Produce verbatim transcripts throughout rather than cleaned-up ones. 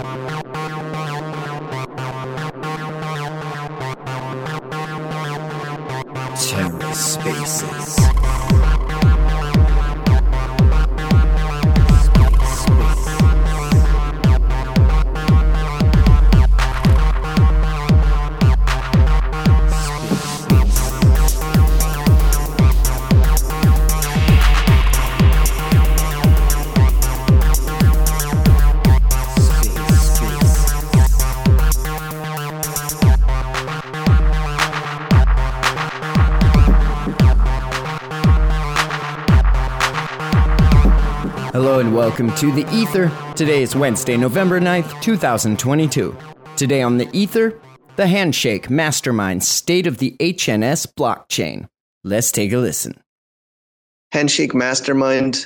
TerraSpaces. Hello and welcome to The Ether. Today is Wednesday, November ninth, twenty twenty-two. Today on The Ether, the Handshake Mastermind State of the H N S Blockchain. Let's take a listen. Handshake Mastermind.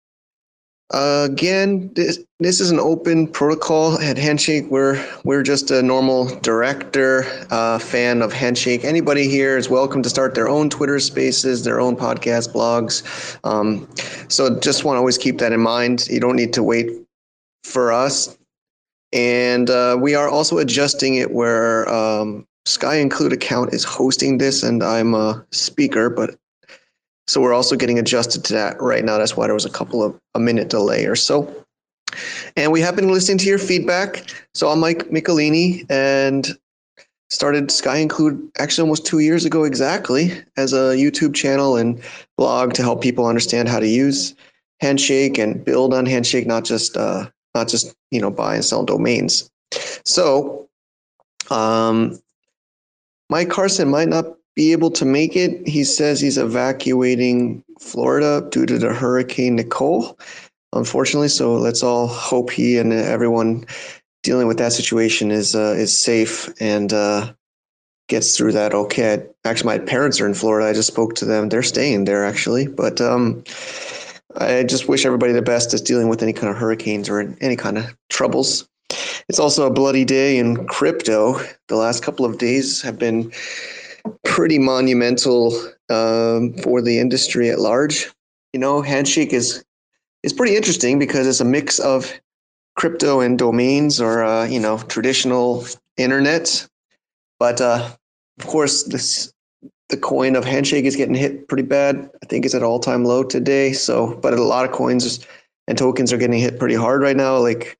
Uh, again, this, this is an open protocol at Handshake. We're we're just a normal director, uh, fan of Handshake. Anybody here is welcome to start their own Twitter spaces, their own podcast blogs. Um, so just want to always keep that in mind. You don't need to wait for us. And uh, we are also adjusting it where um, Sky Include account is hosting this, and I'm a speaker, but so we're also getting adjusted to that right now. That's why there was a couple of a minute delay or so. And we have been listening to your feedback. So I'm Mike Michelini and started Sky Include actually almost two years ago exactly as a YouTube channel and blog to help people understand how to use Handshake and build on Handshake, not just uh, not just you know buy and sell domains. So um, Mike Carson might not be able to make it. He says he's evacuating Florida due to the Hurricane Nicole, unfortunately. So let's all hope he and everyone dealing with that situation is uh, is safe and uh, gets through that okay. Actually, my parents are in Florida. I just spoke to them. They're staying there, actually. But um, I just wish everybody the best that's dealing with any kind of hurricanes or any kind of troubles. It's also a bloody day in crypto. The last couple of days have been pretty monumental um, for the industry at large. You know, Handshake is is pretty interesting because it's a mix of crypto and domains or, uh, you know, traditional internet. But uh, of course, this the coin of Handshake is getting hit pretty bad. I think it's at all-time low today. So, but a lot of coins and tokens are getting hit pretty hard right now. Like,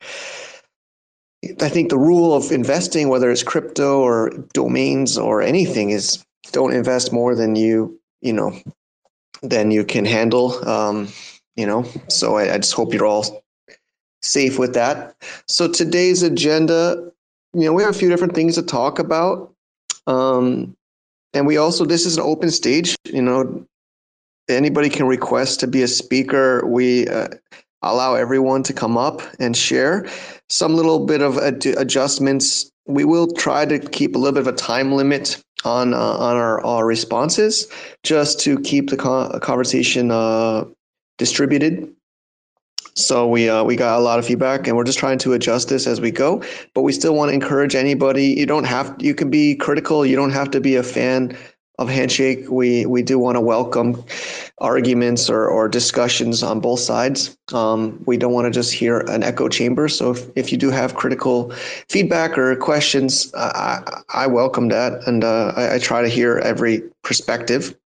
I think the rule of investing, whether it's crypto or domains or anything, is don't invest more than you, you know, than you can handle. Um, you know, so I, I just hope you're all safe with that. So today's agenda, you know, we have a few different things to talk about. Um, and we also, this is an open stage, you know, anybody can request to be a speaker. We uh, allow everyone to come up and share. Some little bit of ad- adjustments. We will try to keep a little bit of a time limit on uh, on our, our responses, just to keep the con- conversation uh, distributed. So we uh, we got a lot of feedback, and we're just trying to adjust this as we go. But we still want to encourage anybody. You don't have. You can be critical. You don't have to be a fan of Handshake. We we do want to welcome arguments or, or discussions on both sides. Um, we don't want to just hear an echo chamber. So if, if you do have critical feedback or questions, I, I welcome that. And uh, I, I try to hear every perspective.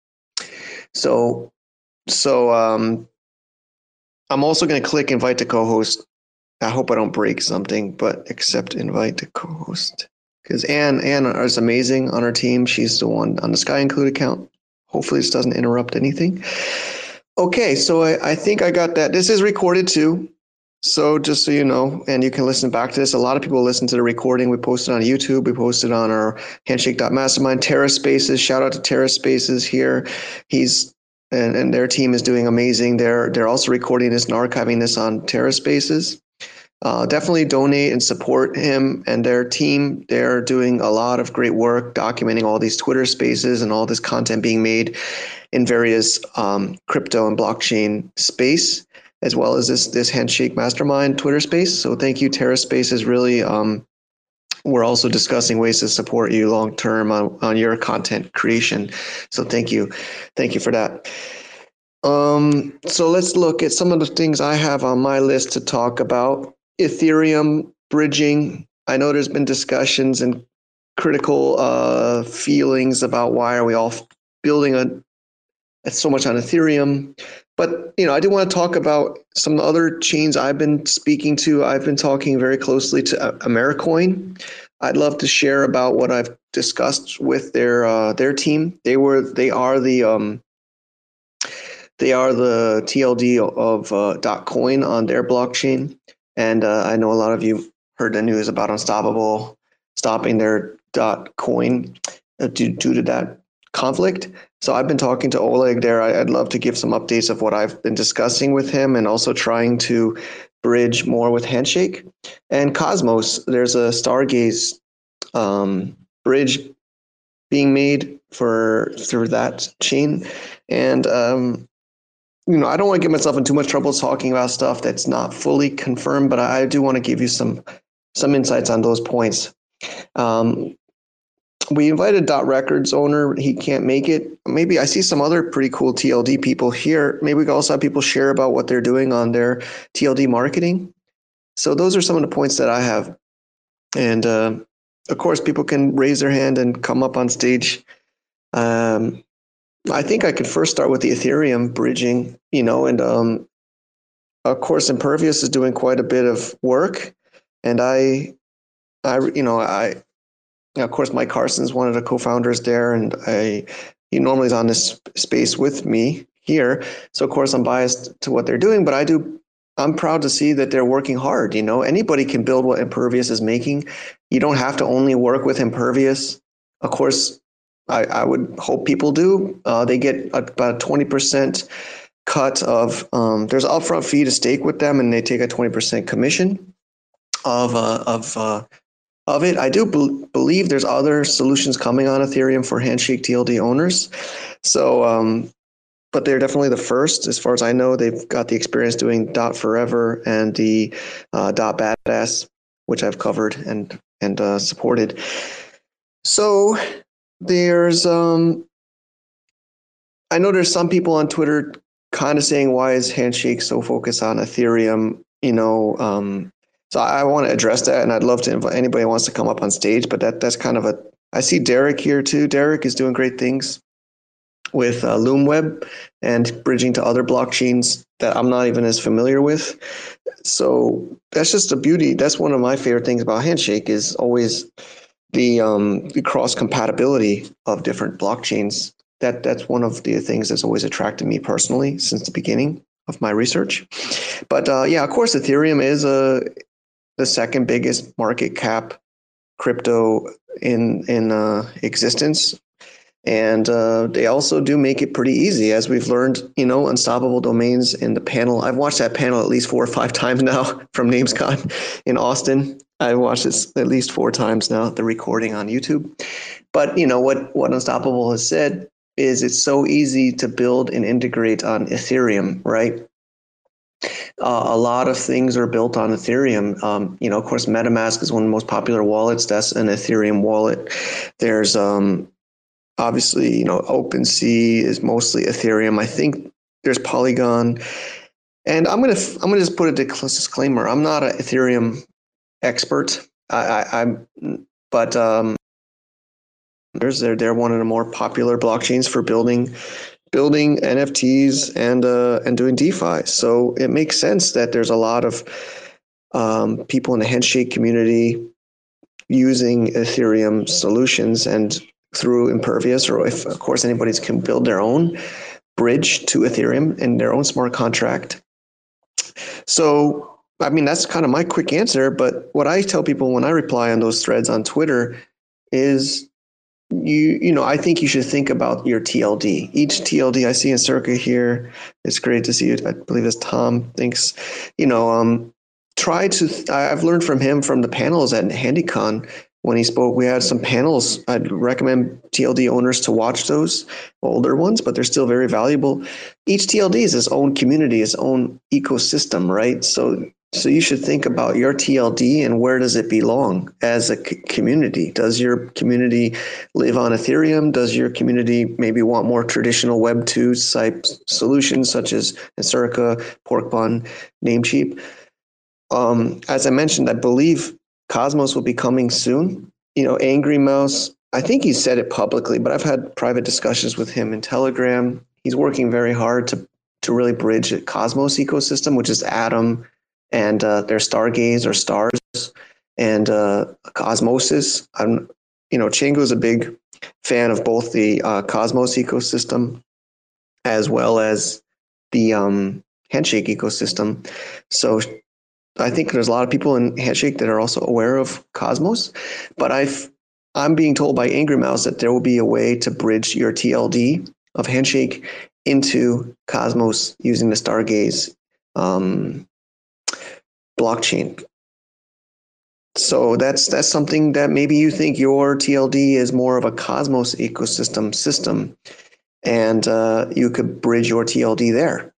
So, so um, I'm also going to click invite to co-host. I hope I don't break something, but accept invite to co-host. Because Anne, Anne is amazing on our team. She's the one on the Sky Include account. Hopefully this doesn't interrupt anything. Okay, so I, I think I got that. This is recorded too. So just so you know, and you can listen back to this. A lot of people listen to the recording. We posted on YouTube. We posted on our handshake dot mastermind. TerraSpaces, shout out to TerraSpaces here. He's and, and their team is doing amazing. They're they're also recording this and archiving this on TerraSpaces. Uh, definitely donate and support him and their team. They're doing a lot of great work documenting all these Twitter spaces and all this content being made in various um, crypto and blockchain space, as well as this this Handshake Mastermind Twitter space. So thank you, TerraSpaces. Really, um, we're also discussing ways to support you long term on, on your content creation. So thank you, thank you for that. Um, so let's look at some of the things I have on my list to talk about. Ethereum bridging. I know there's been discussions and critical uh, feelings about why are we all building a, so much on Ethereum. But, you know, I do want to talk about some of the other chains I've been speaking to. I've been talking very closely to Americoin. I'd love to share about what I've discussed with their uh, their team. They were they are the um, they are the T L D of uh, .coin on their blockchain, and uh, I know a lot of you heard the news about Unstoppable stopping their .coin due, due to that conflict. So I've been talking to Oleg there. I, I'd love to give some updates of what I've been discussing with him, and also trying to bridge more with Handshake and Cosmos. There's a Stargaze um, bridge being made for through that chain, and um, you know, I don't want to get myself in too much trouble talking about stuff that's not fully confirmed, but I do want to give you some some insights on those points. Um, we invited Dot Records owner. He can't make it. Maybe I see some other pretty cool T L D people here. Maybe we can also have people share about what they're doing on their T L D marketing. So those are some of the points that I have. And uh, of course, people can raise their hand and come up on stage. Um, I think I could first start with the Ethereum bridging, you know, and um, of course, Impervious is doing quite a bit of work. And I, I, you know, I, of course, Mike Carson's one of the co-founders there, and I, he normally is on this space with me here. So of course, I'm biased to what they're doing, but I do, I'm proud to see that they're working hard. You know, anybody can build what Impervious is making. You don't have to only work with Impervious. Of course, I, I would hope people do. Uh, they get about a twenty percent cut of, um, there's an upfront fee to stake with them, and they take a twenty percent commission of, uh, of, uh, of it. I do be- believe there's other solutions coming on Ethereum for Handshake T L D owners. So, um, but they're definitely the first. As far as I know, they've got the experience doing Dot Forever and the uh, Dot Badass, which I've covered and, and uh, supported. So there's, um, I know there's some people on Twitter kind of saying, why is Handshake so focused on Ethereum? You know, um, so I want to address that, and I'd love to invite anybody who wants to come up on stage, but that that's kind of a, I see Derek here too. Derek is doing great things with uh, LoomWeb and bridging to other blockchains that I'm not even as familiar with. So that's just the beauty. That's one of my favorite things about Handshake is always the, um, the cross compatibility of different blockchains. That that's one of the things that's always attracted me personally since the beginning of my research. But uh, yeah, of course, Ethereum is a the second biggest market cap crypto in in uh, existence, and uh, they also do make it pretty easy, as we've learned. You know, Unstoppable Domains in the panel. I've watched that panel at least four or five times now from NamesCon in Austin. I've watched this at least four times now. The recording on YouTube. But you know what? What Unstoppable has said is it's so easy to build and integrate on Ethereum, right? Uh, a lot of things are built on Ethereum. Um, you know, of course, MetaMask is one of the most popular wallets. That's an Ethereum wallet. There's um, obviously, you know, OpenSea is mostly Ethereum. I think there's Polygon, and I'm gonna I'm gonna just put a disclaimer. I'm not an Ethereum expert. I, I, I'm, but um, there's they're they're one of the more popular blockchains for building. building N F Ts and uh, and doing DeFi. So it makes sense that there's a lot of um, people in the Handshake community using Ethereum solutions, and through Impervious, or if, of course, anybody can build their own bridge to Ethereum and their own smart contract. So, I mean, that's kind of my quick answer. But what I tell people when I reply on those threads on Twitter is, You you know, I think you should think about your T L D. Each T L D I see in Circa here, it's great to see you. I believe it's Tom thinks, you know, um, try to, I've learned from him from the panels at HandyCon when he spoke. We had some panels. I'd recommend T L D owners to watch those older ones, but they're still very valuable. Each T L D is its own community, its own ecosystem, right? So So you should think about your T L D and where does it belong as a c- community? Does your community live on Ethereum? Does your community maybe want more traditional Web two type solutions such as Encirca, Porkbun, Namecheap? Um, as I mentioned, I believe Cosmos will be coming soon. You know, Angry Mouse, I think he said it publicly, but I've had private discussions with him in Telegram. He's working very hard to to really bridge a Cosmos ecosystem, which is Atom and uh, their Stargaze or stars and uh, Cosmosis. I'm, you know, Chingu is a big fan of both the uh, Cosmos ecosystem as well as the um, Handshake ecosystem. So I think there's a lot of people in Handshake that are also aware of Cosmos, but I've I'm being told by Angry Mouse that there will be a way to bridge your T L D of Handshake into Cosmos using the Stargaze um, blockchain. So that's that's something that maybe you think your T L D is more of a Cosmos ecosystem system, and uh, you could bridge your T L D there.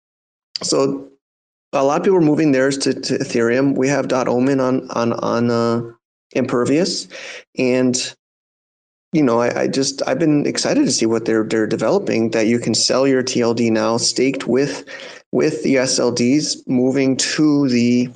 So a lot of people are moving theirs to, to Ethereum. We have .omen on on on uh, Impervious, and you know, I, I just I've been excited to see what they're they're developing. That you can sell your T L D now, staked with with the S L Ds, moving to the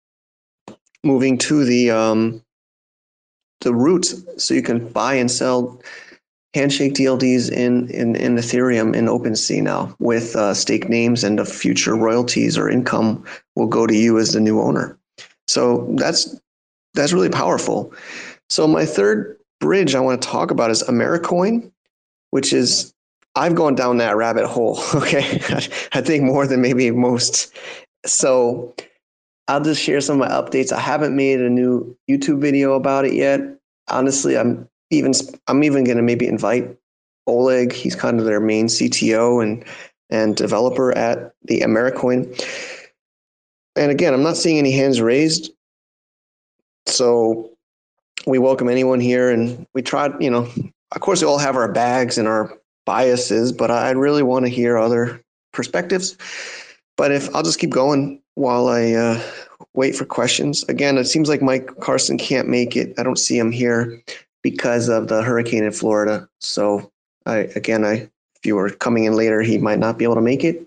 moving to the um, the root, so you can buy and sell Handshake T L Ds in in, in Ethereum in OpenSea now with uh, stake names, and the future royalties or income will go to you as the new owner. So that's that's really powerful. So my third bridge I want to talk about is Americoin, which is, I've gone down that rabbit hole. Okay, I think more than maybe most. So I'll just share some of my updates. I haven't made a new YouTube video about it yet. Honestly, I'm even I'm even going to maybe invite Oleg. He's kind of their main C T O and and developer at the Americoin. And again, I'm not seeing any hands raised. So we welcome anyone here, and we try, you know, of course we all have our bags and our biases, but I really want to hear other perspectives. But if I'll just keep going while I uh, wait for questions. Again, it seems like Mike Carson can't make it. I don't see him here because of the hurricane in Florida. So I, again, I, if you were coming in later, he might not be able to make it.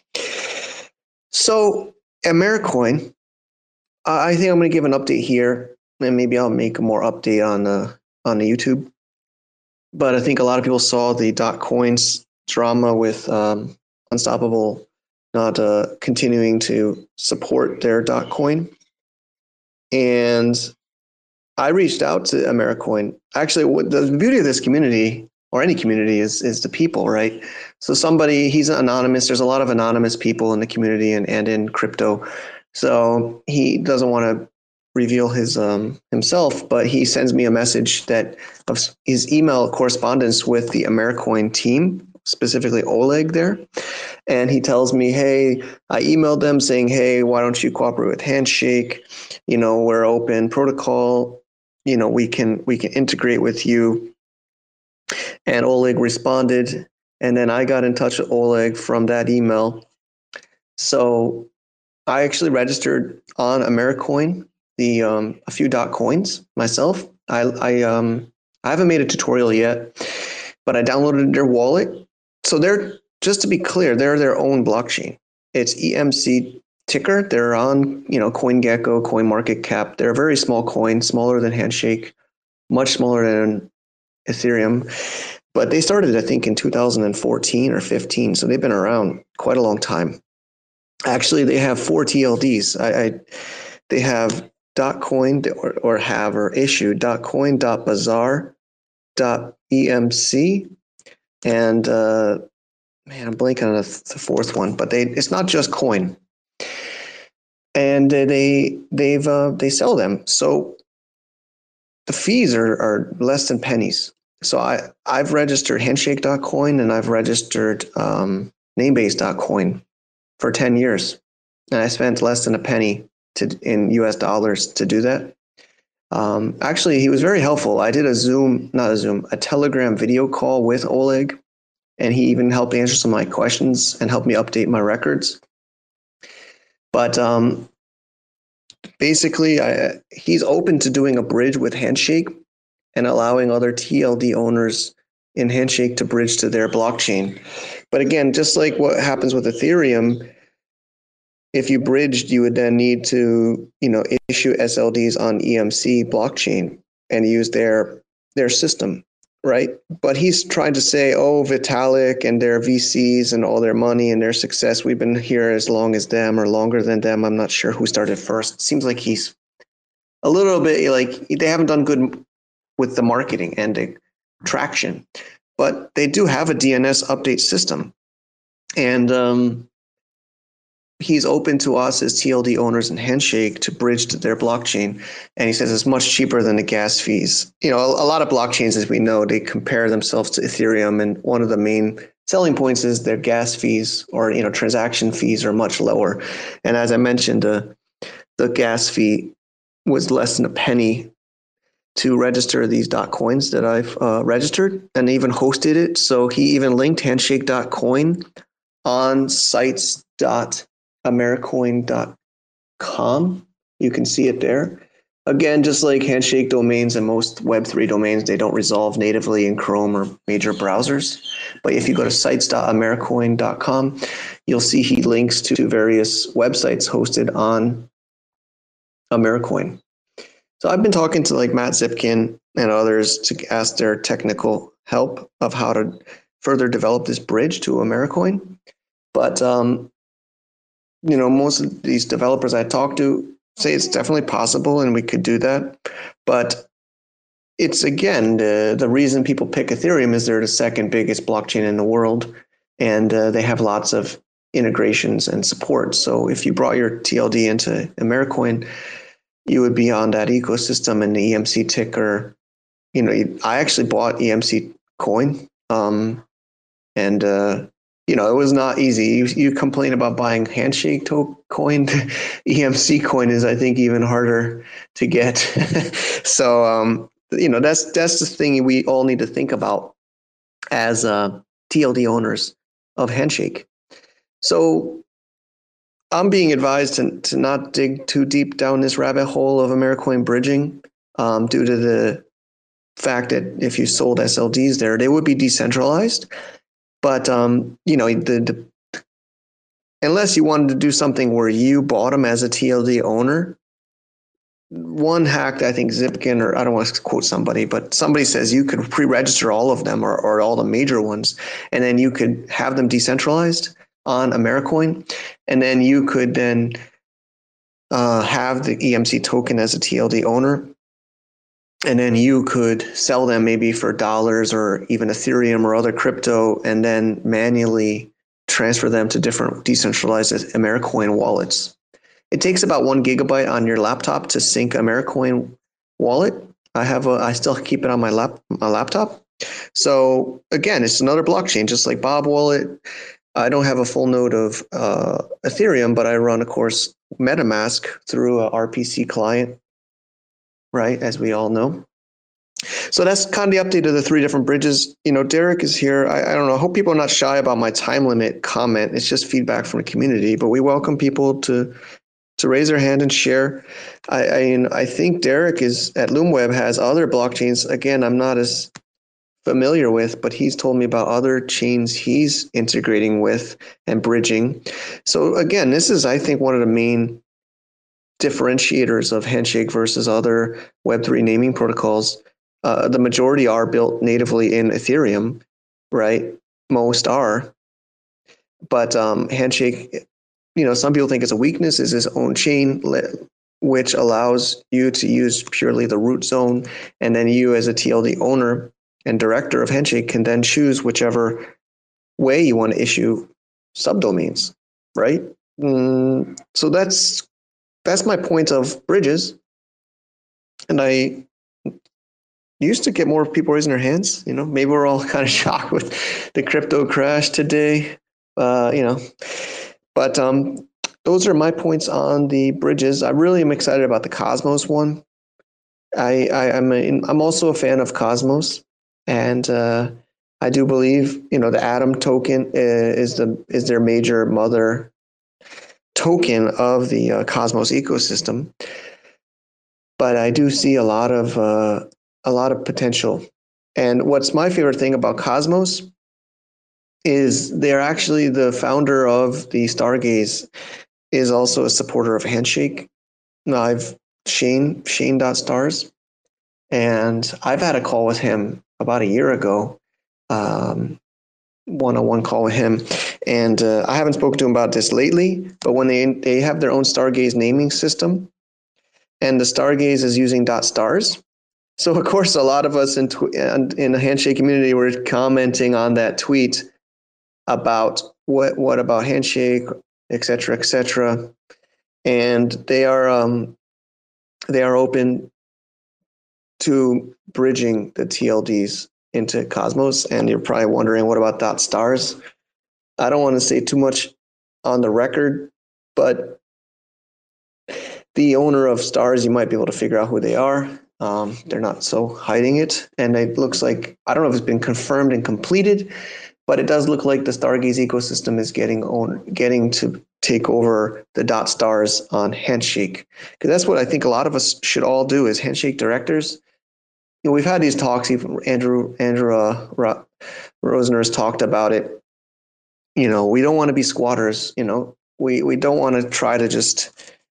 So Americoin, uh, I think I'm going to give an update here, and maybe I'll make a more update on the on the YouTube. But I think a lot of people saw the Dotcoins drama with um, Unstoppable not uh, continuing to support their Dotcoin. And I reached out to Americoin. Actually, what the beauty of this community, or any community, is is the people, right? So somebody, he's anonymous. There's a lot of anonymous people in the community and, and in crypto. So he doesn't want to reveal his um, himself, but he sends me a message that of his email correspondence with the Americoin team, specifically Oleg there. And he tells me, hey, I emailed them saying, hey, why don't you cooperate with Handshake? You know, we're open protocol. You know, we can we can integrate with you. And Oleg responded. And then I got in touch with Oleg from that email. So I actually registered on Americoin, the um, a few dot coins myself. I I um I haven't made a tutorial yet, but I downloaded their wallet. So they're, just to be clear, they're their own blockchain. It's E M C ticker. They're on, you know, CoinGecko, CoinMarketCap. They're a very small coin, smaller than Handshake, much smaller than Ethereum. But they started, I think, in two thousand fourteen or fifteen. So they've been around quite a long time. Actually, they have four T L Ds. I, I they have .coin or, or have or issued .coin, .bazaar, .emc, and uh, man, I'm blanking on the, the fourth one. But they it's not just coin, and they they've uh, they sell them. So the fees are are less than pennies. So I I've registered Handshake dot coin and I've registered um, Namebase dot coin for ten years, and I spent less than a penny to in U S dollars to do that. Um, actually, he was very helpful. I did a Zoom, not a Zoom, a Telegram video call with Oleg, and he even helped answer some of my questions and helped me update my records. But um, basically, I, he's open to doing a bridge with Handshake and allowing other T L D owners in Handshake to bridge to their blockchain. But again, just like what happens with Ethereum, if you bridged, you would then need to, you know, issue S L Ds on E M C blockchain and use their their system, right? But he's trying to say, oh, Vitalik and their V Cs and all their money and their success, we've been here as long as them or longer than them. I'm not sure who started first. Seems like he's a little bit like they haven't done good with the marketing and the traction, but they do have a D N S update system. And um, he's open to us as T L D owners and Handshake to bridge to their blockchain. And he says it's much cheaper than the gas fees. You know, a, a lot of blockchains, as we know, they compare themselves to Ethereum. And one of the main selling points is their gas fees or, you know, transaction fees are much lower. And as I mentioned, uh, the gas fee was less than a penny to register these dot coins that I've uh, registered and even hosted it. So he even linked handshake dot coin on sites dot americoin dot com. You can see it there. Again, just like Handshake domains and most Web three domains, they don't resolve natively in Chrome or major browsers. But if you go to sites dot americoin dot com, you'll see he links to various websites hosted on Americoin. So I've been talking to like Matt Zipkin and others to ask their technical help of how to further develop this bridge to Americoin. But, um, you know, most of these developers I talk to say it's definitely possible and we could do that. But it's, again, the, the reason people pick Ethereum is they're the second biggest blockchain in the world. And uh, they have lots of integrations and support. So if you brought your T L D into Americoin, you would be on that ecosystem and the E M C ticker. You know, I actually bought E M C coin, um, and uh, you know, it was not easy. You, you complain about buying Handshake to- coin, E M C coin is, I think, even harder to get. So, um, you know, that's that's the thing we all need to think about as uh, T L D owners of Handshake. So I'm being advised to, to not dig too deep down this rabbit hole of Americoin bridging um, due to the fact that if you sold S L Ds there, they would be decentralized. But, um, you know, the, the unless you wanted to do something where you bought them as a T L D owner, one hack that I think Zipkin, or I don't want to quote somebody, but somebody says you could pre-register all of them or, or all the major ones, and then you could have them decentralized on Americoin, and then you could then uh, have the E M C token as a T L D owner, and then you could sell them maybe for dollars or even Ethereum or other crypto, and then manually transfer them to different decentralized Americoin wallets. It takes about one gigabyte on your laptop to sync Americoin wallet. I have a, I still keep it on my lap, my laptop. So again, it's another blockchain, just like Bob Wallet. I don't have a full node of uh, Ethereum, but I run, of course, MetaMask through a R P C client, right, as we all know. So that's kind of the update of the three different bridges. You know, Derek is here. I, I don't know. I hope people are not shy about my time limit comment. It's just feedback from the community, but we welcome people to to raise their hand and share. I, I, I think Derek is at LoomWeb has other blockchains. Again, I'm not as familiar with, but he's told me about other chains he's integrating with and bridging. So again, this is, I think, one of the main differentiators of Handshake versus other Web three naming protocols. Uh, the majority are built natively in Ethereum, right? Most are. But um, Handshake, you know, some people think it's a weakness, is its own chain, which allows you to use purely the root zone. And then you as a T L D owner and director of Handshake can then choose whichever way you want to issue subdomains, right? Mm, so that's that's my point of bridges. And I used to get more people raising their hands. You know, maybe we're all kind of shocked with the crypto crash today, uh, you know. But um, those are my points on the bridges. I really am excited about the Cosmos one. I, I I'm a, I'm also a fan of Cosmos. And uh, I do believe, you know, the Atom token is the is their major mother token of the uh, Cosmos ecosystem. But I do see a lot of uh, a lot of potential. And what's my favorite thing about Cosmos is they're actually the founder of the Stargaze is also a supporter of Handshake. I've Shane Shane.stars, and I've had a call with him about a year ago, um, one-on-one call with him, and uh, I haven't spoken to him about this lately. But when they they have their own Stargaze naming system, and the Stargaze is using .stars. So of course, a lot of us in tw- in the Handshake community were commenting on that tweet about what what about Handshake, et cetera, et cetera. And they are um, they are open to bridging the T L Ds into Cosmos. And you're probably wondering, what about dot stars? I don't want to say too much on the record, but the owner of stars, you might be able to figure out who they are. Um, they're not so hiding it. And it looks like, I don't know if it's been confirmed and completed, but it does look like the Stargaze ecosystem is getting own, getting to take over the dot stars on Handshake. Because that's what I think a lot of us should all do as Handshake directors. You know, we've had these talks, even Andrew, Andrew uh, Rosner has talked about it. You know, we don't want to be squatters. You know, we, we don't want to try to just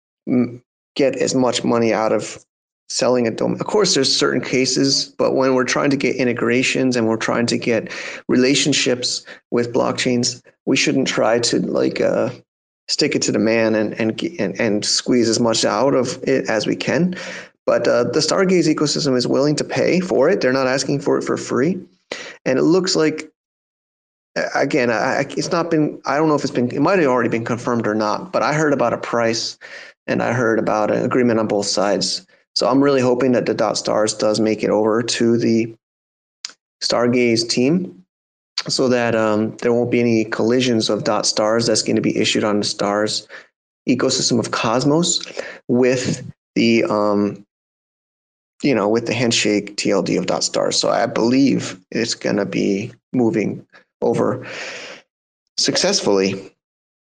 get as much money out of selling a domain. Of course, there's certain cases, but when we're trying to get integrations and we're trying to get relationships with blockchains, we shouldn't try to like uh, stick it to the man and and and, and squeeze as much out of it as we can. But uh, the Stargaze ecosystem is willing to pay for it. They're not asking for it for free, and it looks like, again, I, it's not been. I don't know if it's been. It might have already been confirmed or not. But I heard about a price, and I heard about an agreement on both sides. So I'm really hoping that the dot stars does make it over to the Stargaze team, so that um, there won't be any collisions of dot stars that's going to be issued on the stars ecosystem of Cosmos with the um, you know with the Handshake T L D of dot stars. So I believe it's going to be moving over successfully.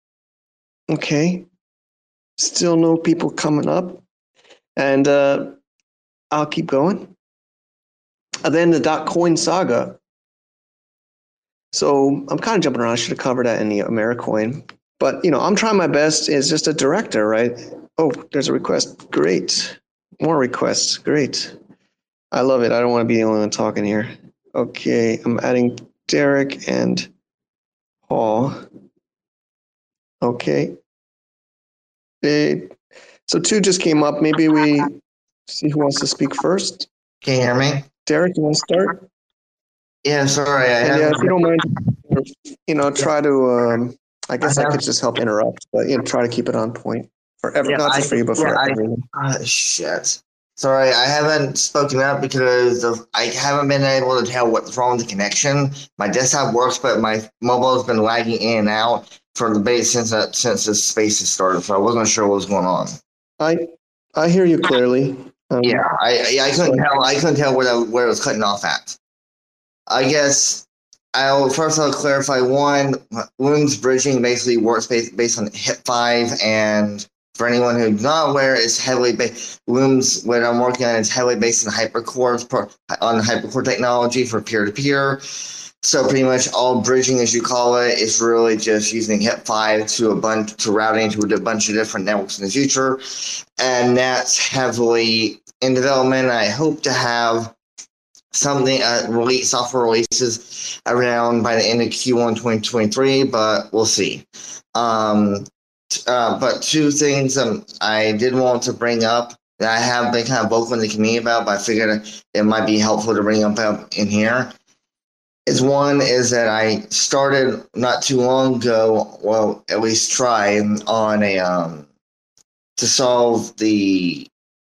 Okay, still no people coming up. And uh, I'll keep going. And then the Dotcoin saga. So I'm kind of jumping around. I should have covered that in the Americoin. But, you know, I'm trying my best as just a director, right? Oh, there's a request. Great. More requests. Great. I love it. I don't want to be the only one talking here. Okay, I'm adding Derek and Paul. Okay. They, so two just came up. Maybe we see who wants to speak first. Can you hear me? Derek, you want to start? Yeah, sorry. I and yeah, if you don't mind, you know, try to, um, I guess I, I could just help interrupt, but, you know, try to keep it on point for every, yeah, not just I, for you, but yeah, for I, everyone. Uh, shit. Sorry, I haven't spoken up because of, I haven't been able to tell what's wrong with the connection. My desktop works, but my mobile has been lagging in and out for the base since that, since this space has started, so I wasn't sure what was going on. I I hear you clearly. Um, yeah, I I couldn't tell I couldn't tell where the, where it was cutting off at. I guess I'll first I'll clarify one. Looms bridging basically works based based on HIP five, and for anyone who's not aware, it's heavily based. Looms, what I'm working on, is heavily based on hypercore on hypercore technology for peer to peer. So pretty much all bridging, as you call it, is really just using HIP five to a bunch to routing to a bunch of different networks in the future, and that's heavily in development. I hope to have something uh, release software releases around by the end of Q one twenty twenty-three, but we'll see. Um, uh, but two things um, I did want to bring up that I have been kind of vocal in the community about, but I figured it might be helpful to bring up in here. Is one is that I started not too long ago, well, at least try on a um, to solve the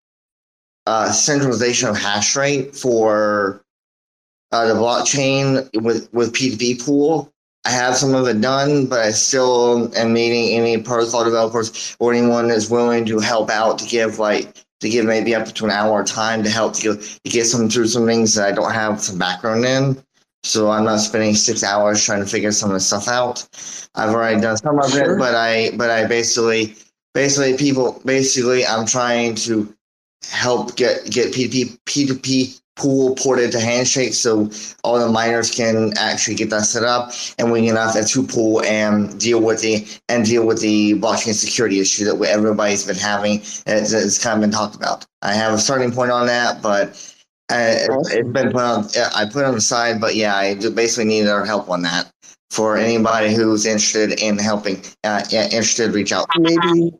uh, centralization of hash rate for uh, the blockchain with with P two P pool. I have some of it done, but I still am meeting any protocol developers or anyone that's willing to help out to give like to give maybe up to an hour time to help to, to get some through some things that I don't have some background in. So I'm not spending six hours trying to figure some of the stuff out. I've already done some of sure. it, but I but I basically basically people basically I'm trying to help get get P two P P two P pool ported to Handshake, so all the miners can actually get that set up, and we can have that two pool and deal with the and deal with the blockchain security issue that everybody's been having. And it's, it's kind of been talked about. I have a starting point on that, but uh, awesome. It's been put on. I put it on the side, but yeah, I basically need our help on that. For anybody who's interested in helping, uh, interested, reach out. Maybe.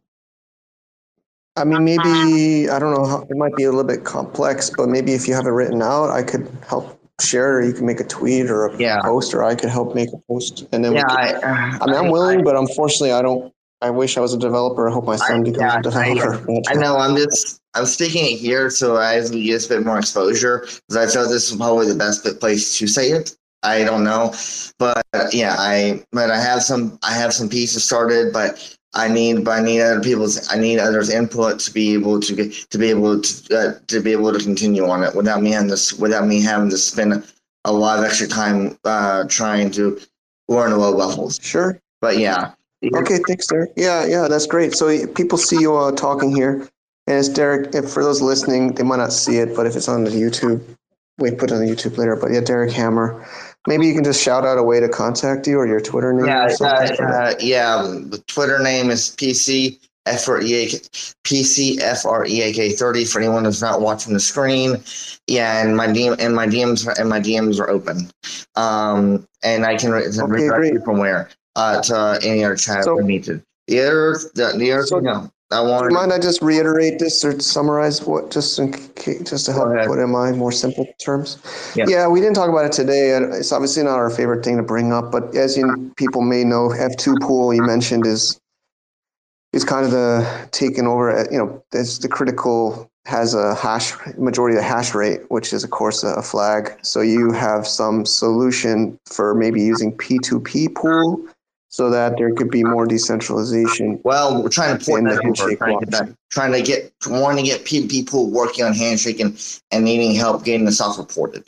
I mean, maybe, I don't know, how, it might be a little bit complex, but maybe if you have it written out, I could help share, or you can make a tweet or a yeah. post, or I could help make a post. And then, yeah, could, I, uh, I mean, I'm willing, I, but unfortunately, I don't, I wish I was a developer. I hope my son I, becomes yeah, a developer. I, I know, I'm just, I'm speaking it here so I get a bit more exposure, because I felt this was probably the best place to say it. I don't know, but yeah, I, but I have some, I have some pieces started, but I need, but I need other people's, I need others' input to be able to get, to be able to, uh, to be able to continue on it without me having this, without me having to spend a lot of extra time uh, trying to learn the low levels. Sure. But yeah. Okay, thanks, Derek. Yeah, yeah, that's great. So people see you uh, talking here, and it's Derek. If for those listening, they might not see it, but if it's on the YouTube, we put it on the YouTube later. But yeah, Derek Hammer. Maybe you can just shout out a way to contact you, or your Twitter name. Yeah, or uh, uh, yeah. The Twitter name is P C F R E A K P C F R E A K thirty for anyone who's not watching the screen. Yeah, and my D M and my D Ms and my D Ms are open. Um, and I can redirect okay, you from where uh, to any other chat so, if needed. The other, the, the other, so, no. I want. Do you mind I just reiterate this or summarize what just in case, just to help put it in my more simple terms? Yeah. yeah, we didn't talk about it today. It's obviously not our favorite thing to bring up, but as you people may know, F two pool you mentioned is is kind of the taken over. You know, it's the critical has a hash majority of the hash rate, which is of course a flag. So you have some solution for maybe using P two P pool, so that there could be more decentralization. Well, we're trying to port that over, trying to, get that, trying to get, wanting to get people working on Handshake and, and needing help getting the software ported.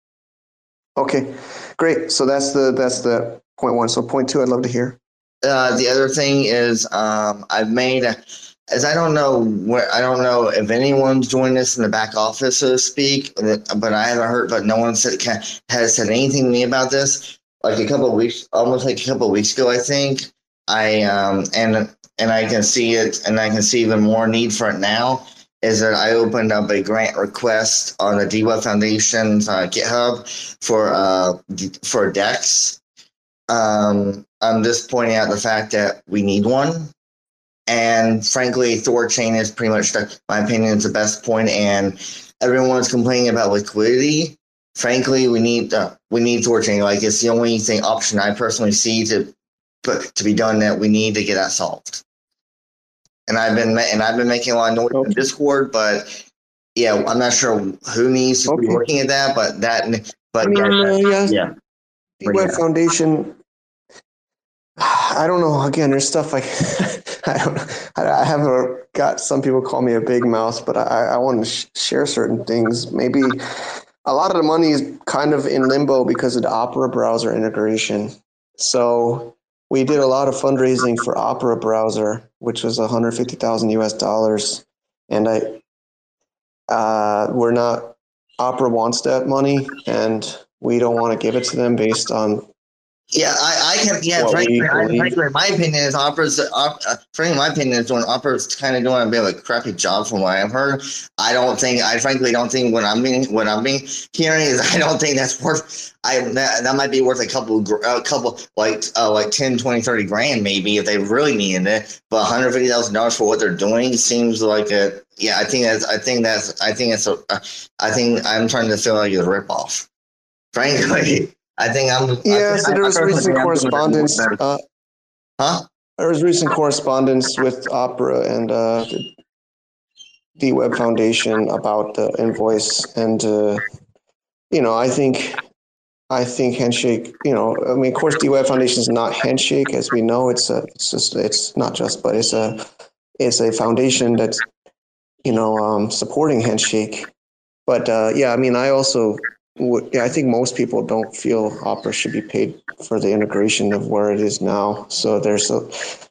Okay, great. So that's the that's the point one. So point two, I'd love to hear. Uh, the other thing is um, I've made, a, as I don't know where I don't know if anyone's doing this in the back office, so to speak, but I haven't heard, but no one said has said anything to me about this. Like a couple of weeks, almost like a couple of weeks ago, I think. I um and and I can see it, and I can see even more need for it now. Is that I opened up a grant request on the D Web Foundation's uh, GitHub for uh for DEX. Um, I'm just pointing out the fact that we need one, and frankly, Thorchain is pretty much, the, my opinion, is the best point. And everyone's complaining about liquidity. Frankly, we need uh, we need Thorchain. Like, it's the only thing option I personally see to put to be done that we need to get that solved. And I've been and I've been making a lot of noise okay. in Discord, but yeah, I'm not sure who needs to okay. be looking at that. But that, but I mean, uh, yeah, yeah. The Web Foundation. I don't know. Again, there's stuff like I don't. I haven't got some people call me a big mouse, but I, I want to sh- share certain things. Maybe. A lot of the money is kind of in limbo because of the Opera browser integration. So we did a lot of fundraising for Opera browser, which was one hundred fifty thousand U S dollars. And I, uh, we're not, Opera wants that money, and we don't want to give it to them based on. Yeah, I, I can. Yeah, frankly, I, frankly, my opinion is Opera's. Uh, frankly, my opinion is doing Opera's kind of doing a bit of a crappy job from what I've heard. I don't think. I frankly don't think what I'm being what I'm being hearing is. I don't think that's worth. I that, that might be worth a couple, a couple like uh, like ten, twenty, thirty grand maybe if they really needed it. But one hundred fifty thousand dollars for what they're doing seems like a. Yeah, I think that's. I think that's. I think it's a. I think I'm trying to feel like it's a ripoff. Frankly. I think I'm. Yeah, I, so there was I recent correspondence. Uh, huh? There was recent correspondence with Opera and uh, the D Web Foundation about the invoice, and uh, you know, I think, I think Handshake. You know, I mean, of course, D Web Foundation is not Handshake, as we know. It's a. It's just. It's not just, but it's a. It's a foundation that's, you know, um, supporting Handshake. But uh, yeah, I mean, I also. Yeah, I think most people don't feel Opera should be paid for the integration of where it is now. So there's a,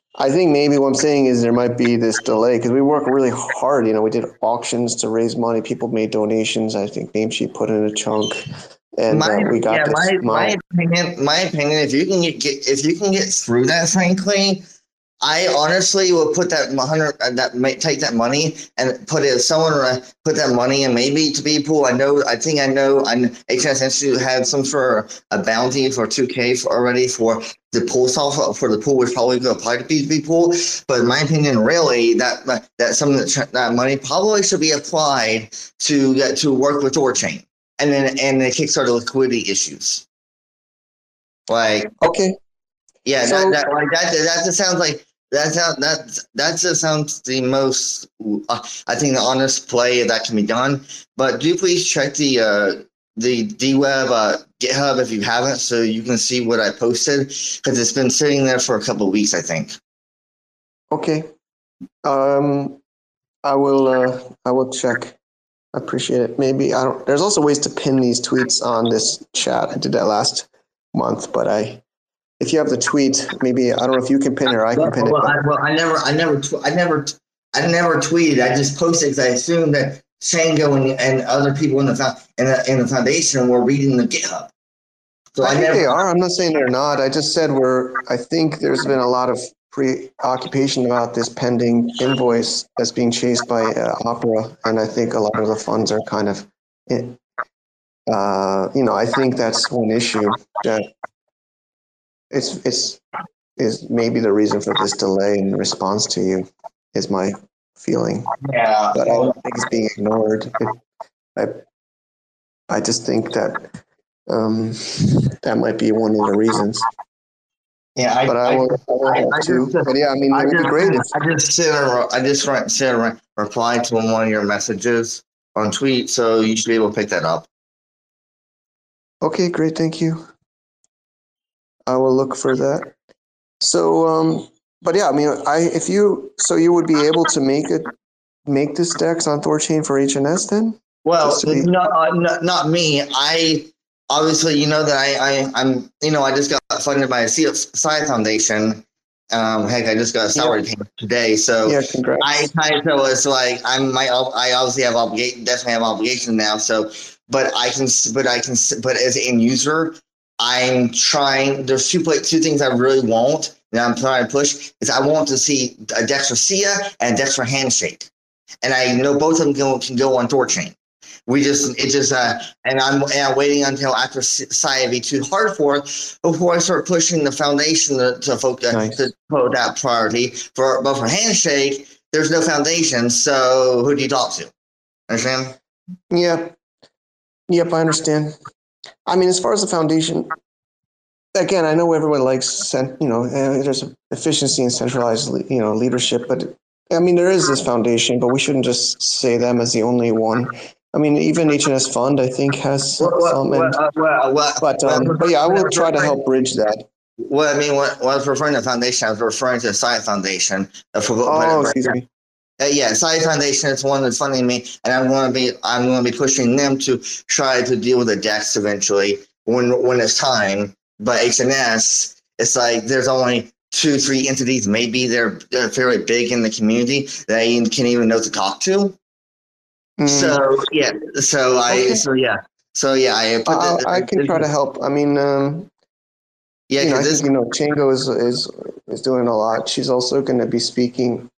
I think maybe what I'm saying is there might be this delay because we work really hard. You know, we did auctions to raise money. People made donations. I think Namesheet put in a chunk, and My uh, we got yeah, this. my my amount. opinion, my opinion. If you can get, get if you can get through that, frankly, I honestly will put that hundred uh, that may take that money and put it someone uh, put that money and maybe to people. I know. I think I know. I H N S Institute had some sort of a bounty for two K for already for the pool software for the pool, which probably could apply to P two P pool. But in my opinion, really, that that some of the, that money probably should be applied to get to work with Thorchain. And then and the Kickstarter liquidity issues. Like Okay. Yeah, So- that, that like that that just sounds like that sound that that just sounds the most uh, I think the honest play that can be done. But do please check the uh, the D Web uh, GitHub if you haven't, so you can see what I posted because it's been sitting there for a couple of weeks, I think. Okay. Um, I will. Uh, I will check. I appreciate it. Maybe I don't. There's also ways to pin these tweets on this chat. I did that last month, but I, if you have the tweet, maybe I don't know if you can pin it or I can Well, pin it. well, but- I, well, I never, I never, tw- I never, I never tweeted. I just posted because I assumed that Shango and, and other people in the fo- in the in the foundation were reading the GitHub. So I I, think never. they are. I'm not saying they're not. I just said we're. I think there's been a lot of preoccupation about this pending invoice that's being chased by uh, Opera, and I think a lot of the funds are kind of, uh, you know, I think that's one issue that it's it's is maybe the reason for this delay in response to you, is my feeling. Yeah. But I don't think it's being ignored. It, I I just think that um, that might be one of the reasons. Yeah, I, But I will, I will I- help I too. just- But yeah, I mean, I it would be just, great if. I just sent a, I just re- sent a re- reply to one of your messages on tweet, so you should be able to pick that up. Okay, great, thank you. I will look for that. So, um, but yeah, I mean, I if you so you would be able to make it make this DEX on Thorchain for H N S then? Well, Just to be- not, uh, not not me. I obviously, you know that I, I I'm you know I just got funded by a C I Foundation. Um, heck, I just got a salary payment today, so Yeah, congrats. I kind of was like I'm my I obviously have obligation definitely have obligation now. So, but I can but I can but as an end user, I'm trying. There's two two things I really want that I'm trying to push is I want to see a DEX for S I A and a DEX for Handshake, and I know both of them can, can go on Thorchain. We just, it just, uh, and I'm, and I'm waiting until after S I A V two hard fork before I start pushing the foundation to, to focus, Nice. to put that priority for, but for Handshake, there's no foundation. So who do you talk to? Understand? Yeah. Yep, I understand. I mean, as far as the foundation, again, I know everyone likes, cent- you know, uh, there's efficiency and centralized, le- you know, leadership, but I mean, there is this foundation, but we shouldn't just say them as the only one. I mean, even H N S Fund, I think, has some, and, uh, well, well, but, um, well, but yeah, I will well, try to well, help bridge that. Well, I mean, when, when I was referring to foundation, I was referring to the S I A Foundation. Uh, for, Oh, but- excuse me. Uh, yeah, S I A Foundation is one that's funding me, and I'm going to be I'm going to be pushing them to try to deal with the DEX eventually when when it's time. But H N S, it's like there's only two, three entities. Maybe they're, they're fairly big in the community that I can't even know to talk to. Mm. So yeah, so I Okay. so yeah, so yeah, I put I, the, I can try to help. I mean, um, yeah, you know, I because this think, you know, Chango is, is, is doing a lot. She's also going to be speaking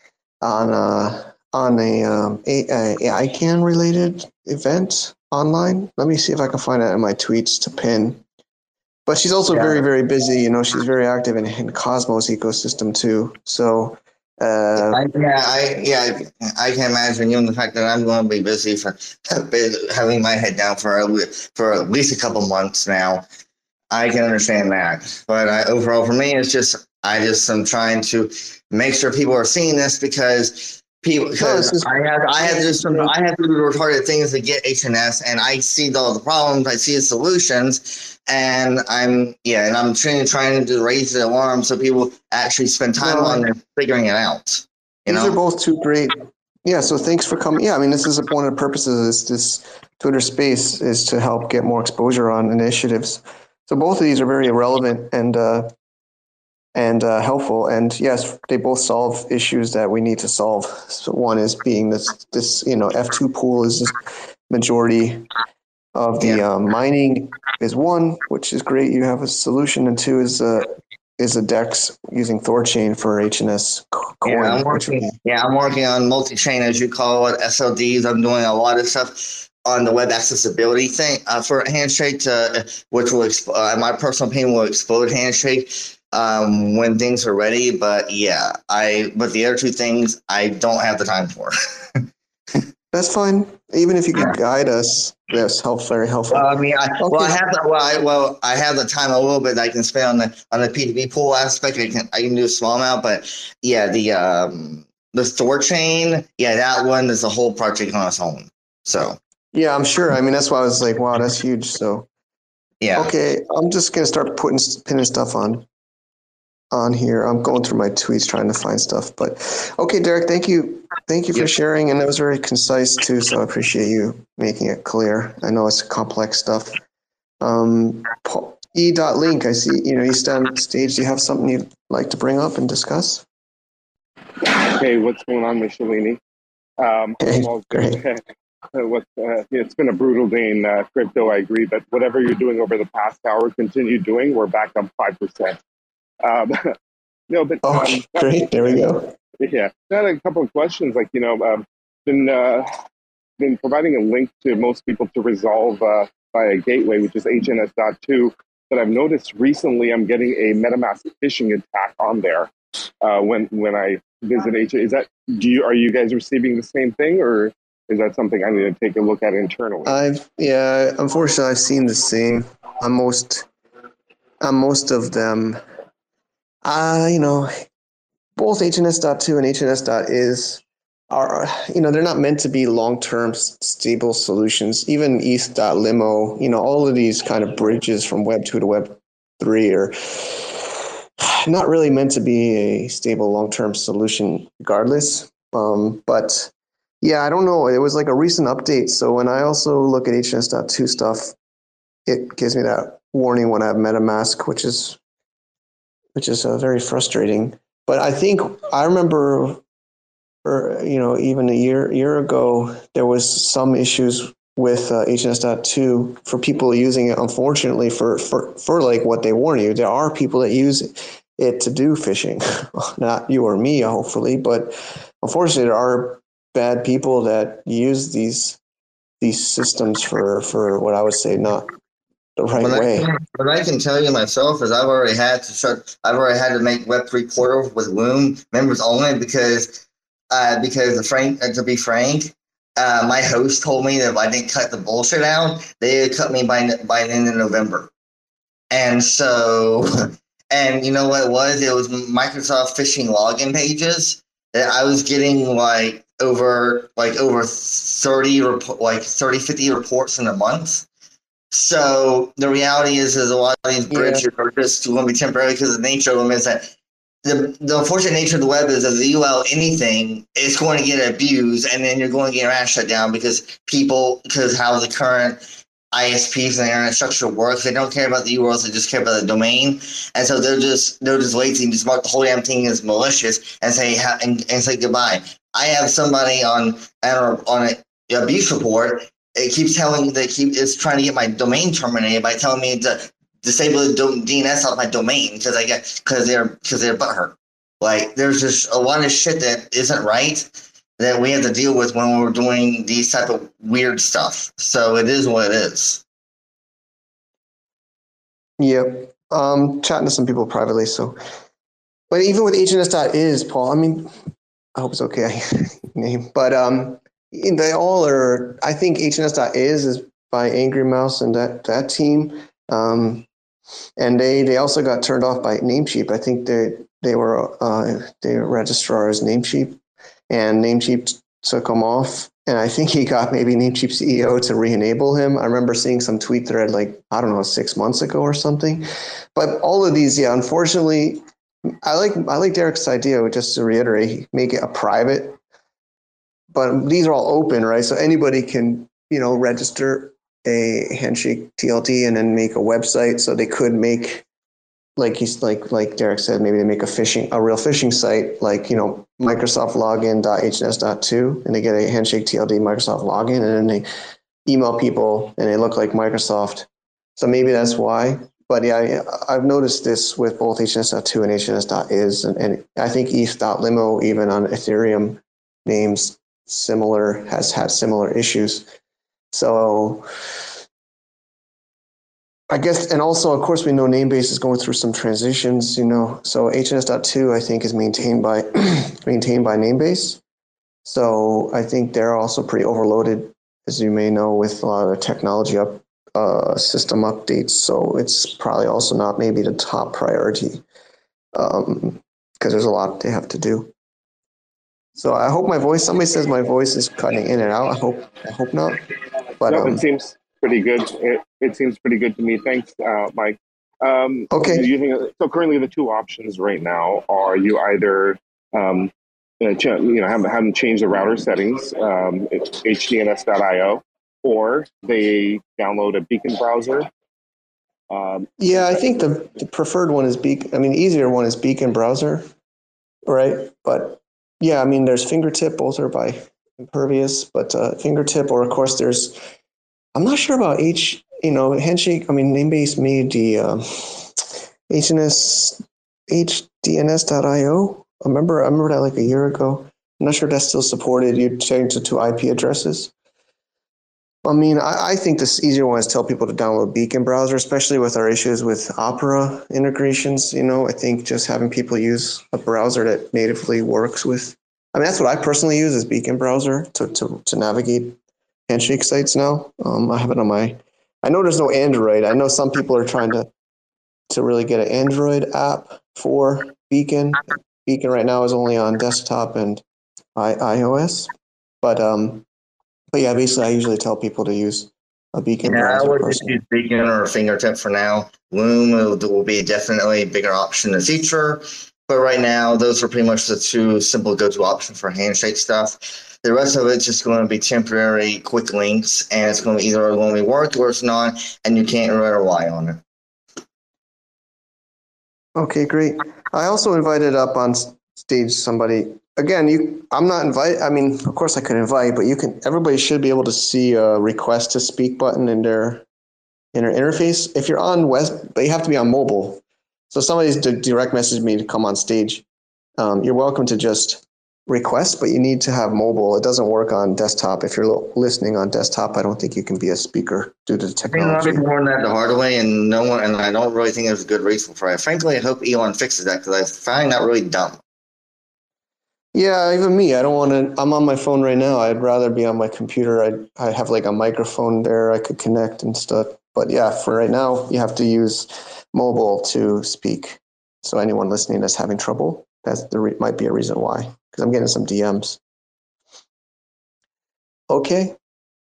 on a, on a, um, a, a, a ICANN related event online. Let me see if I can find it in my tweets to pin. But she's also Yeah. very, very busy. You know, she's very active in, in Cosmos ecosystem too. So, uh, I, yeah, I yeah, I can imagine. Given the fact that I'm going to be busy for having my head down for a, for at least a couple months now, I can understand that. But I, overall, for me, it's just I just am trying to make sure people are seeing this because people No, because this is- I have I have to do some I have to do retarded things to get H N S, and I see all the problems, I see the solutions, and I'm yeah, and I'm trying trying to raise the alarm so people actually spend time No, on it, figuring it out. You these know? are both two great. Yeah. So thanks for coming. Yeah. I mean, this is one of the purposes of this, this Twitter space is to help get more exposure on initiatives. So both of these are very relevant, and uh, and uh, helpful. And yes, they both solve issues that we need to solve. So one is being this this you know F two pool is majority of the Yeah. um, mining is one, which is great. You have a solution, and two is uh, is a DEX using Thorchain for H N S coin. Yeah, I'm Which would working. be, Yeah, I'm working on multi-chain, as you call it, S L Ds. I'm doing a lot of stuff on the web accessibility thing uh, for Handshake, to, which will, exp- uh, in my personal opinion, will explode Handshake um, when things are ready. But yeah, I. But the other two things, I don't have the time for. that's fine. Even if you could guide us, that's help very helpful. Well, I mean, I, Okay. well, I have the well, I, well, I have the time a little bit that I can spend on the on the P two P pool aspect. I can I can do a small amount, but yeah, the um the Thorchain, yeah, that one is a whole project on its own. So Yeah, I'm sure. I mean, that's why I was like, wow, that's huge. So yeah, okay, I'm just gonna start putting pinning stuff on on here. I'm going through my tweets trying to find stuff. But okay, Derek, thank you. Thank you for Yep. sharing. And that was very concise too. So I appreciate you making it clear. I know it's complex stuff. Um, Paul, E. Link, I see, you know, he's on stage. Do you have something you'd like to bring up and discuss? Hey, what's going on, Michelini? Um, Hey, well, great. what, uh, it's been a brutal day in uh, crypto, I agree, but whatever you're doing over the past hour, continue doing. We're back up five percent. Um, no, but um, Okay, great. There we go. yeah, I had a couple of questions. Like, you know, um, been uh, been providing a link to most people to resolve uh, via gateway, which is H N S dot two. But I've noticed recently I'm getting a MetaMask phishing attack on there uh, when when I visit H. Is that do you are you guys receiving the same thing, or is that something I need to take a look at internally? I've yeah, unfortunately, I've seen the same on most on most of them. Uh, you know, both H N S dot two and H N S dot is are, you know, they're not meant to be long-term stable solutions. Even E T H dot limo, you know, all of these kind of bridges from Web two to Web three are not really meant to be a stable long-term solution regardless. Um, but yeah, I don't know. It was like a recent update. So when I also look at H N S dot two stuff, it gives me that warning when I have MetaMask, which is which is uh, very frustrating. But I think I remember, or you know, even a year year ago, there was some issues with uh, H N S dot two for people using it. Unfortunately, for for for like what they warn you, there are people that use it to do phishing. Not you or me, hopefully, but unfortunately, there are bad people that use these these systems for for what I would say not the right what way. I, can, what I can tell you myself is I've already had to start. I've already had to make Web three portal with Loom members only because uh, because the frank uh, to be frank. Uh, my host told me that if I didn't cut the bullshit out, they would cut me by by the end of November. And so, and you know what it was? It was Microsoft phishing login pages that I was getting like over like over thirty like thirty, fifty reports in a month. So the reality is, is a lot of these bridges yeah. are just going to be temporary because the nature of them is that the, the unfortunate nature of the web is that if you allow anything, it's going to get abused, and then you're going to get your ass shut down because people, because how the current I S Ps and the internet structure works, they don't care about the U R Ls, they just care about the domain, and so they're just they're just lazy and just mark the whole damn thing as malicious and say and, and say goodbye. I have somebody on on an abuse report. It keeps telling they keep is trying to get my domain terminated by telling me to disable the D N S off my domain because I get because they're because they're butthurt. Like there's just a lot of shit that isn't right that we have to deal with when we're doing these type of weird stuff. So it is what it is. Yep. Um, chatting to some people privately. So, but even with H N S dot is Paul. I mean, I hope it's okay name, but um. They all are. I think H N S dot is is by Angry Mouse and that that team, um, and they they also got turned off by Namecheap. I think they they were uh, their registrar is Namecheap, and Namecheap took them off. And I think he got maybe Namecheap C E O to re-enable him. I remember seeing some tweet thread like I don't know six months ago or something. But all of these, yeah, unfortunately, I like I like Derek's idea. Just to reiterate, make it a private. But these are all open, right? So anybody can, you know, register a Handshake T L D and then make a website. So they could make like he's like like Derek said, maybe they make a phishing a real phishing site like, you know, Microsoft login dot H N S dot two, and they get a Handshake T L D Microsoft login, and then they email people and they look like Microsoft. So maybe that's why. But yeah, I've noticed this with both H N S dot two and H N S dot is, and, and I think E T H dot limo even on Ethereum names similar has had similar issues. So I guess, and also, of course, we know Namebase is going through some transitions, you know. So H N S dot two, I think, is maintained by maintained by Namebase. So I think they're also pretty overloaded, as you may know, with a lot of the technology up uh, system updates. So it's probably also not maybe the top priority because um, there's a lot they have to do. So I hope my voice. Somebody says my voice is cutting in and out. I hope. I hope not. But no, um, it seems pretty good. It, it seems pretty good to me. Thanks, uh, Mike. Um, okay. You think, so currently the two options right now are you either um, you know haven't, haven't changed the router settings, um, H D N S dot I O, or they download a Beacon browser. Um, yeah, I think the, the preferred one is Beacon. I mean, the easier one is Beacon browser, right? But yeah, I mean, there's Fingertip. Both are by Impervious, but uh, Fingertip, or of course, there's. I'm not sure about H. You know, Handshake. I mean, Namebase made the um, H N S H D N S dot I O. I remember. I remember that like a year ago. I'm not sure if that's still supported. You change it to I P addresses. I mean, I, I think this easier one is tell people to download Beacon browser, especially with our issues with Opera integrations. You know, I think just having people use a browser that natively works with. I mean, that's what I personally use is Beacon browser to to, to navigate Handshake sites now. Um, I have it on my. I know there's no Android. I know some people are trying to to really get an Android app for Beacon. Beacon right now is only on desktop and I, iOS, but um. But yeah, basically, I usually tell people to use a Beacon yeah, browser. I would just use Beacon or Fingertip for now. Loom will, will be definitely a bigger option in the future. But right now, those are pretty much the two simple go-to options for Handshake stuff. The rest of it's just going to be temporary quick links, and it's going to be either going to be worked or it's not, and you can't really rely on it. Okay, great. I also invited up on stage somebody. Again, you. I'm not invite. I mean, of course, I could invite, but you can. Everybody should be able to see a request to speak button in their in their interface. If you're on West, but you have to be on mobile. So somebody's direct messaged me to come on stage. Um, you're welcome to just request, but you need to have mobile. It doesn't work on desktop. If you're listening on desktop, I don't think you can be a speaker due to the technology. I think I've been learning that the hard way, and no one, and I don't really think there's a good reason for it. Frankly, I hope Elon fixes that because I find that really dumb. Yeah, even me. I don't want to. I'm on my phone right now. I'd rather be on my computer. I I have like a microphone there I could connect and stuff. But yeah, for right now, you have to use mobile to speak. So anyone listening that's having trouble, that's there re- might be a reason why. Because I'm getting some D Ms. Okay.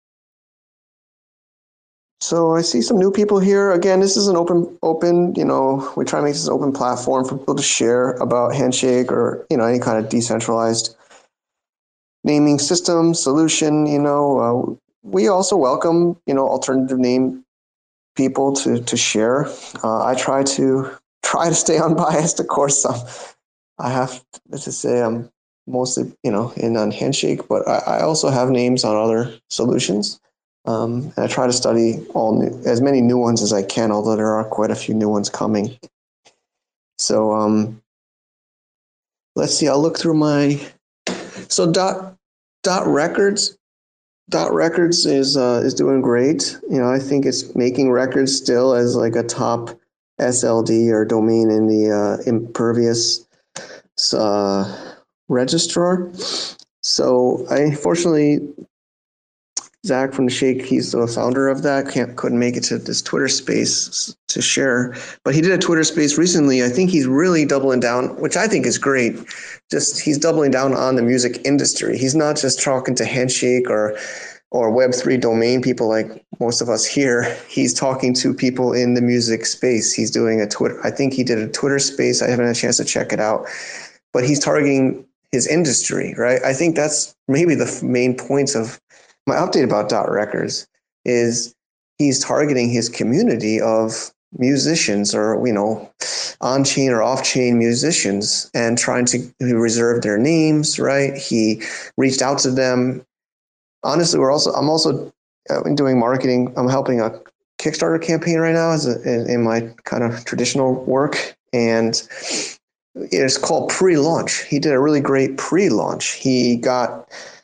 So I see some new people here. Again, this is an open, open, you know, we try to make this an open platform for people to share about Handshake or, you know, any kind of decentralized naming system, solution, you know. Uh, we also welcome, you know, alternative name people to, to share. Uh, I try to try to stay unbiased, of course. Um, I have to say I'm mostly, you know, in on Handshake, but I, I also have names on other solutions. Um, and I try to study all new, as many new ones as I can, although there are quite a few new ones coming. So um, let's see. I'll look through my. So dot dot records, dot records is uh, is doing great. You know, I think it's making records still as like a top S L D or domain in the uh, Impervious uh, registrar. So I fortunately. Zach from the Shake, he's the founder of that. Can't couldn't make it to this Twitter space to share, but he did a Twitter space recently. I think he's really doubling down, which I think is great. Just he's doubling down on the music industry. He's not just talking to Handshake or or Web three domain people like most of us here. He's talking to people in the music space. He's doing a Twitter. I think he did a Twitter space. I haven't had a chance to check it out, but he's targeting his industry, right? I think that's maybe the main points of. My update about Dot Records is he's targeting his community of musicians or, you know, on-chain or off-chain musicians and trying to reserve their names, right? He reached out to them. Honestly, we're also I'm also doing marketing. I'm helping a Kickstarter campaign right now as a, in, in my kind of traditional work, and it's called pre-launch. He did a really great pre-launch. He got,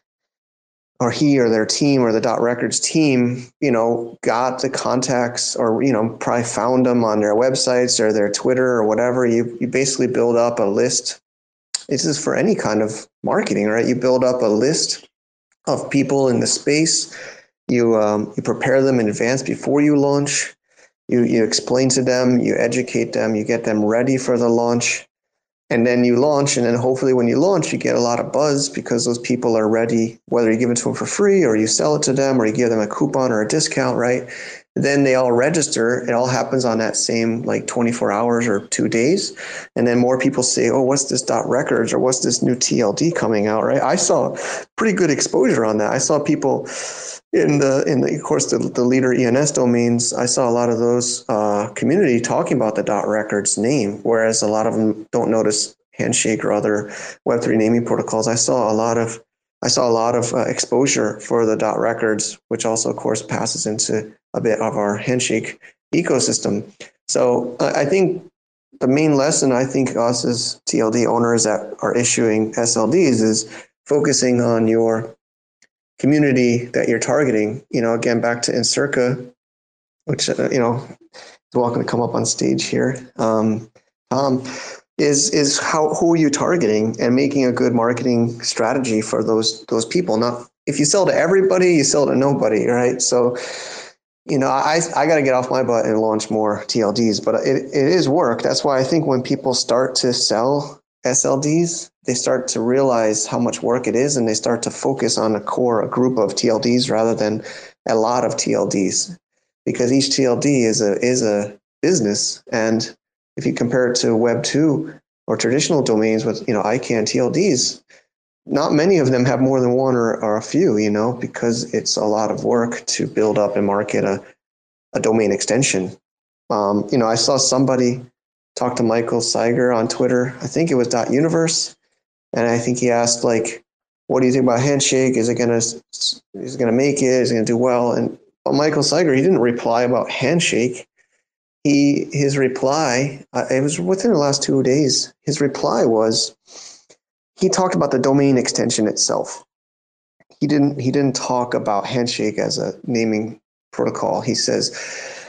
or he or their team or the Dot Records team, you know, got the contacts, or, you know, probably found them on their websites or their Twitter or whatever. You you basically build up a list. This is for any kind of marketing, right? You build up a list of people in the space. You um, you prepare them in advance before you launch. You you explain to them, you educate them, you get them ready for the launch. And then you launch, and then hopefully when you launch, you get a lot of buzz because those people are ready, whether you give it to them for free or you sell it to them or you give them a coupon or a discount, right? Then they all register. It all happens on that same like twenty-four hours or two days. And then more people say, oh, what's this Dot Records, or what's this new T L D coming out, right? I saw pretty good exposure on that. I saw people in the, in the, of course, the, the leader E N S domains. I saw a lot of those uh, community talking about the Dot Records name, whereas a lot of them don't notice Handshake or other Web three naming protocols. I saw a lot of I saw a lot of uh, exposure for the Dot Records, which also, of course, passes into a bit of our Handshake ecosystem. So uh, I think the main lesson, I think, us as T L D owners that are issuing S L Ds is focusing on your community that you're targeting. You know, again, back to Encirca, which, uh, you know, is welcome to come up on stage here. Um, Tom, is is how who are you targeting and making a good marketing strategy for those those people. Not if you sell to everybody, you sell to nobody, right? So, you know, I I got to get off my butt and launch more T L Ds, but it, it is work. That's why I think when people start to sell S L Ds, they start to realize how much work it is, and they start to focus on a core, a group of T L Ds rather than a lot of T L Ds, because each T L D is a is a business. And if you compare it to Web two or traditional domains with, you know, I CANN T L Ds, not many of them have more than one or, or a few, you know, because it's a lot of work to build up and market a, a domain extension. Um, you know, I saw somebody talk to Michael Seiger on Twitter. I think it was .universe. And I think he asked, like, what do you think about Handshake? Is it going to, is it going to make it? Is it going to do well? And well, Michael Seiger, he didn't reply about Handshake. He, his reply, uh, it was within the last two days. His reply was, he talked about the domain extension itself. He didn't, he didn't talk about Handshake as a naming protocol. He says,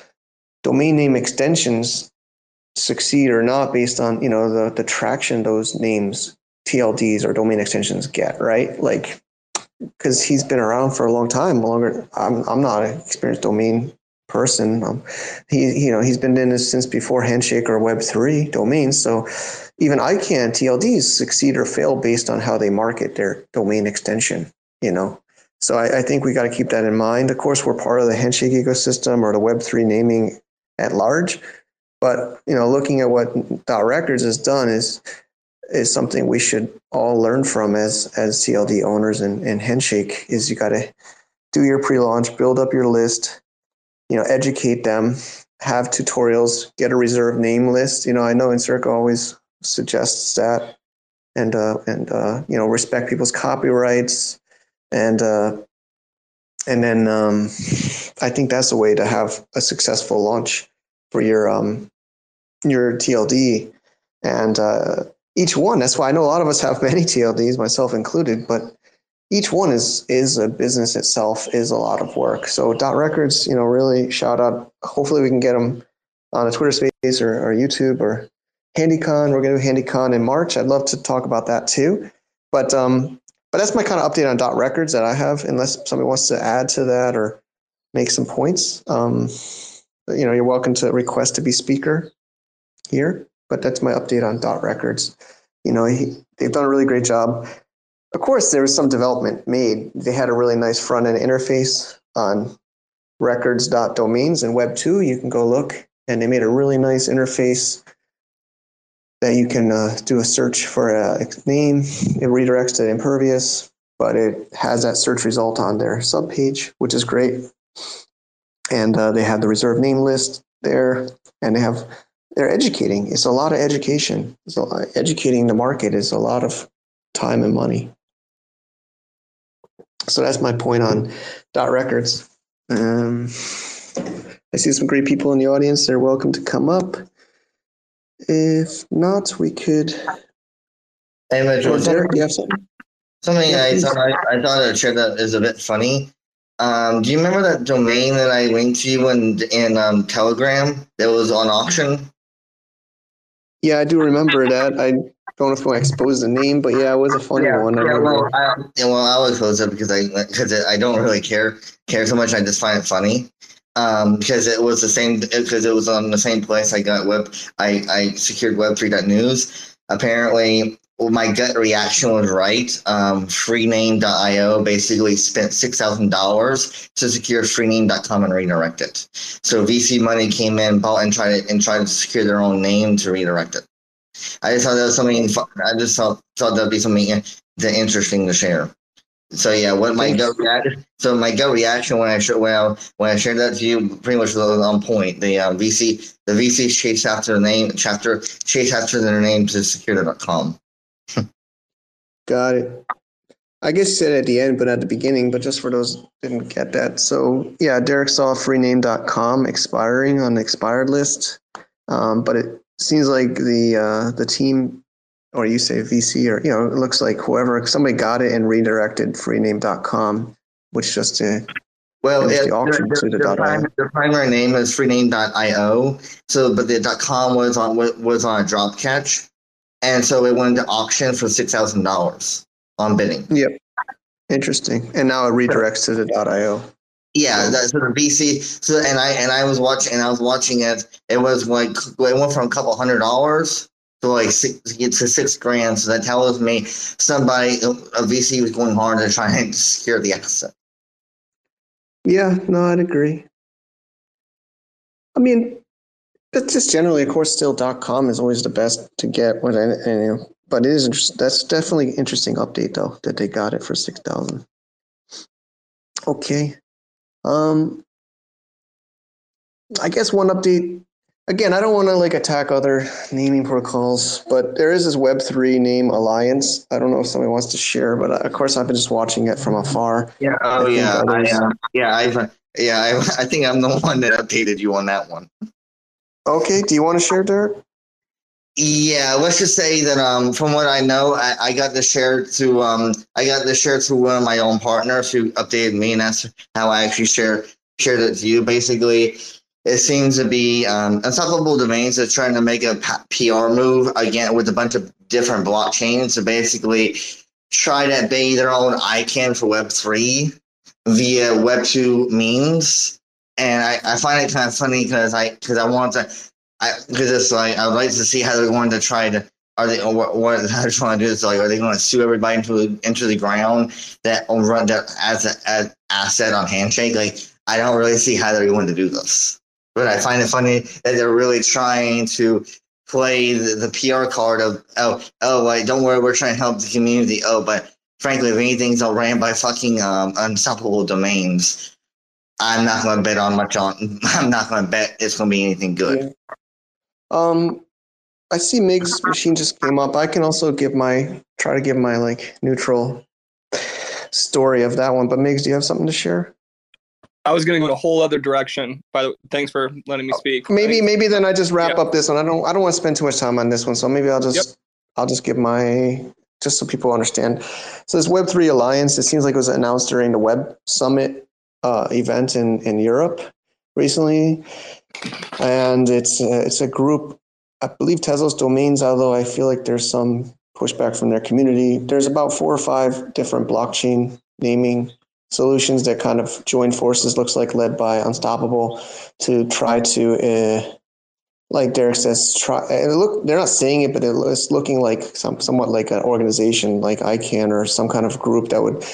domain name extensions succeed or not based on, you know, the, the traction those names, T L Ds or domain extensions get, right? Like, because he's been around for a long time, longer. I'm, I'm not an experienced domain person. Um, he, you know, he's been in this since before Handshake or Web three domains. So even I CANN T L Ds succeed or fail based on how they market their domain extension, you know. So I, I think we got to keep that in mind. Of course, we're part of the Handshake ecosystem or the Web three naming at large. But, you know, looking at what Dot Records has done is is something we should all learn from as as T L D owners and, and Handshake. Is you got to do your pre-launch, build up your list, you know, educate them, have tutorials, get a reserved name list. You know, I know Encirca always suggests that, and uh, and uh, you know, respect people's copyrights, and uh, and then um, I think that's a way to have a successful launch for your um, your T L D. And uh, each one, that's why I know a lot of us have many T L Ds, myself included, but each one is is a business itself, is a lot of work. So Dot Records, you know, really shout out. Hopefully we can get them on a Twitter space or, or YouTube or HandyCon. We're going to do HandyCon in March. I'd love to talk about that too. But um, but that's my kind of update on Dot Records that I have, unless somebody wants to add to that or make some points. Um, you know, you're welcome to request to be speaker here, but that's my update on Dot Records. You know, he, they've done a really great job. Of course, there was some development made. They had a really nice front-end interface on records.domains and Web two. You can go look, and they made a really nice interface that you can uh, do a search for a name. It redirects to Impervious, but it has that search result on their subpage, which is great. And uh, they have the reserved name list there, and they have they're educating. It's a lot of education. It's a lot, educating the market is a lot of time and money. So that's my point on Dot Records. Um, I see some great people in the audience. They're welcome to come up. If not, we could. Hey, Mitchell, Or Derek, do you have something? Something Yeah, I please. thought I, I thought I'd share that is a bit funny. Um, do you remember that domain that I linked to you in in um, Telegram that was on auction? Yeah, I do remember that. I don't know if I want to expose the name, but yeah, it was a funny yeah, one. I yeah. remember. Well, I, yeah, well, I'll expose it because I because I don't really care care so much. I just find it funny. Um, because it was the same because it was on the same place I got web I, I secured web three dot news. Apparently, well, my gut reaction was right. Um, freename dot io basically spent six thousand dollars to secure freename dot com and redirect it. So V C money came in, bought and tried to, and tried to secure their own name to redirect it. I just thought that was something. I just thought thought that'd be something interesting to share. So yeah, what my Thanks. gut reaction. So my gut reaction when I sh- when I, when I shared that to you pretty much was on point. The uh, V C the V C chased after the name chapter chased after their name to secure dot com. Got it. I guess you said it at the end, but at the beginning, but just for those who didn't get that. So yeah, Derek saw freename dot com expiring on the expired list. Um, but it seems like the uh, the team, or you say V C, or you know, it looks like whoever, somebody got it and redirected freename dot com, which just uh, Well, finished it, the auction their, to the their, dot primary, .io. their primary name is freename dot io. So, but the .com was on was on a drop catch, and so it went to auction for six thousand dollars on bidding. Yep, interesting. And now it redirects to the .io. Yeah, that's so the V C. So and I and I was watching and I was watching it. It was like it went from a couple hundred dollars to like six to six grand. So that tells me somebody a V C was going hard to try and secure the asset. Yeah, no, I'd agree. I mean, that's just generally, of course, still .com is always the best to get. What I, you know, but it is interesting. That's definitely an interesting update though that they got it for six thousand. Okay. Um, I guess one update. Again, I don't want to like attack other naming protocols, but there is this Web three name alliance. I don't know if somebody wants to share, but of course I've been just watching it from afar. Yeah. Oh I yeah. others... I, uh, yeah. I've yeah. I, I think I'm the one that updated you on that one. Okay. Do you want to share, Derek? Yeah, let's just say that um, from what I know, I, I got the share to um, I got the share to one of my own partners who updated me, and that's how I actually share shared it to you. Basically, it seems to be um, Unstoppable Domains is trying to make a P R move again with a bunch of different blockchains to basically try to be their own I C A N for Web three via Web two means, and I, I find it kind of funny because I because I want to. I because it's like I would like to see how they're going to try to are they or what, what how they're trying to do is like are they going to sue everybody into into the ground that run that as an as asset on Handshake? Like I don't really see how they're going to do this, but I find it funny that they're really trying to play the, the P R card of oh oh like don't worry we're trying to help the community oh but frankly if anything's all ran by fucking um, Unstoppable Domains, I'm not going to bet on much on I'm not going to bet it's going to be anything good. Yeah. Um, I see Mig's machine just came up. I can also give my try to give my like neutral story of that one. But Migs, do you have something to share? I was going to go in a whole other direction. By the way, thanks for letting me speak. Maybe maybe then I just wrap yeah. up this one. I don't I don't want to spend too much time on this one. So maybe I'll just yep. I'll just give my just so people understand. So this Web three Alliance, it seems like it was announced during the Web Summit uh, event in in Europe recently. And it's a, it's a group, I believe Tezos Domains, although I feel like there's some pushback from their community. There's about four or five different blockchain naming solutions that kind of join forces, looks like led by Unstoppable, to try to, uh, like Derek says, try. And look, they're not saying it, but it's looking like some somewhat like an organization like I C A N or some kind of group that would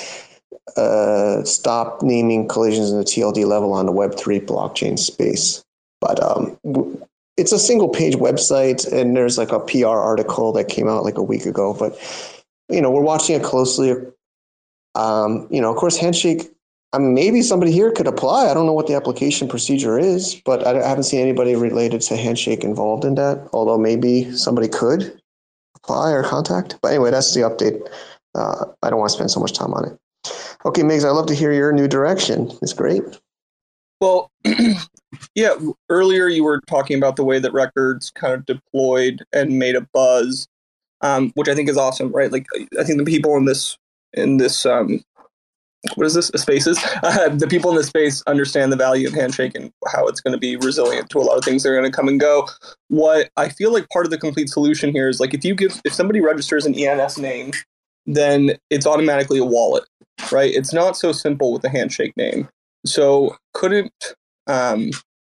uh, stop naming collisions in the T L D level on the Web three blockchain space. But um, it's a single page website and there's like a P R article that came out like a week ago. But, you know, we're watching it closely. Um, you know, of course, Handshake, I mean, maybe somebody here could apply. I don't know what the application procedure is, but I haven't seen anybody related to Handshake involved in that, although maybe somebody could apply or contact. But anyway, that's the update. Uh, I don't want to spend so much time on it. Okay, Migs, I'd love to hear your new direction. It's great. Well, yeah, earlier you were talking about the way that records kind of deployed and made a buzz, um, which I think is awesome, right? Like, I think the people in this, in this, um, what is this, Spaces? Uh, the people in this space understand the value of Handshake and how it's going to be resilient to a lot of things that are going to come and go. What I feel like part of the complete solution here is, like, if you give, if somebody registers an E N S name, then it's automatically a wallet, right? It's not so simple with the Handshake name. So couldn't, um,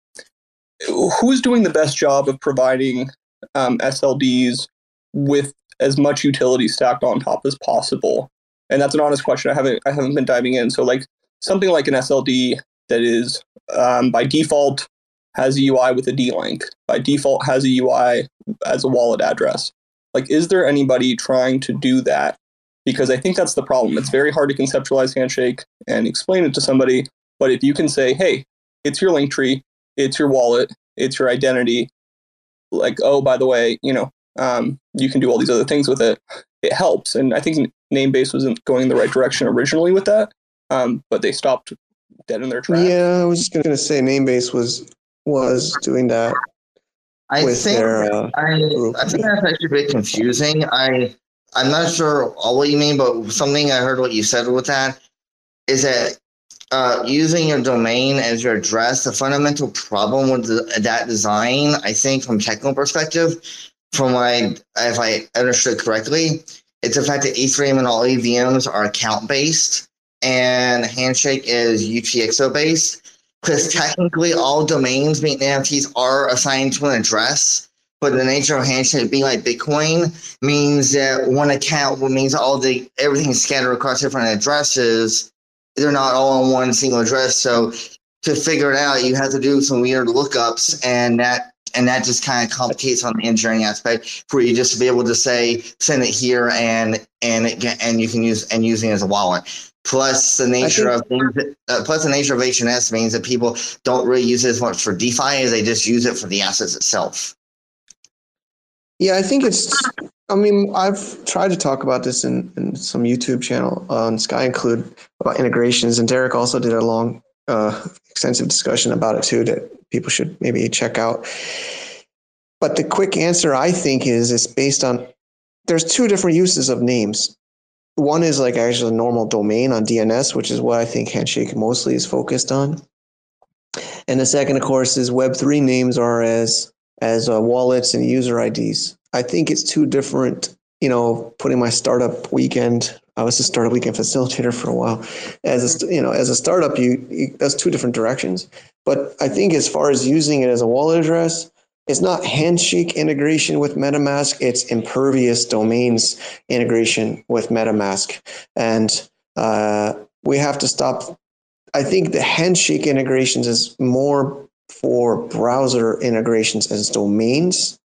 who's doing the best job of providing um, S L Ds with as much utility stacked on top as possible? And that's an honest question. I haven't I haven't been diving in. So like something like an S L D that is um, by default has a U I with a D-Link, by default has a U I as a wallet address. Like, is there anybody trying to do that? Because I think that's the problem. It's very hard to conceptualize Handshake and explain it to somebody. But if you can say, hey, it's your link tree, it's your wallet, it's your identity, like, oh, by the way, you know, um, you can do all these other things with it, it helps. And I think Namebase wasn't going in the right direction originally with that, um, but they stopped dead in their tracks. Yeah, I was just going to say Namebase was was doing that. I with think their, uh, I, I think that's actually a bit confusing. I I'm not sure all what you mean, but something I heard what you said with that is that uh, using your domain as your address, the fundamental problem with the, that design, I think, from a technical perspective, from what I, if I understood correctly, it's the fact that Ethereum and all E V Ms are account based, and Handshake is U T X O based. Because technically, all domains being N F Ts are assigned to an address. But the nature of Handshake being like Bitcoin means that one account means all the everything's scattered across different addresses. They're not all on one single address. So to figure it out, you have to do some weird lookups, and that and that just kind of complicates on the engineering aspect for you just to be able to say send it here and and it get, and you can use and using it as a wallet. Plus the nature think, of things that, uh, plus the nature of H N S means that people don't really use it as much for DeFi as they just use it for the assets itself. Yeah, I think it's, I mean, I've tried to talk about this in, in some YouTube channel on Sky Include about integrations, and Derek also did a long, uh, extensive discussion about it too that people should maybe check out. But the quick answer, I think, is it's based on, there's two different uses of names. One is like actually a normal domain on D N S, which is what I think Handshake mostly is focused on. And the second, of course, is Web three names are as as uh, wallets and user I Ds. I think it's two different, you know, putting my startup weekend, I was a startup weekend facilitator for a while. As a, you know, as a startup, you, you that's two different directions. But I think as far as using it as a wallet address, it's not Handshake integration with MetaMask, it's Impervious Domains integration with MetaMask. And uh, we have to stop. I think the Handshake integrations is more for browser integrations as domains,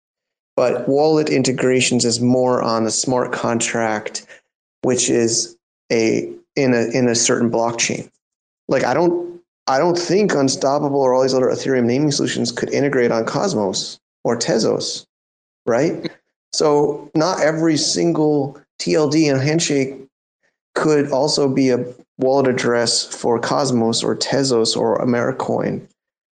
but wallet integrations is more on a smart contract, which is a in a in a certain blockchain. Like I don't I don't think Unstoppable or all these other Ethereum naming solutions could integrate on Cosmos or Tezos, right? So not every single T L D and Handshake could also be a wallet address for Cosmos or Tezos or Americoin.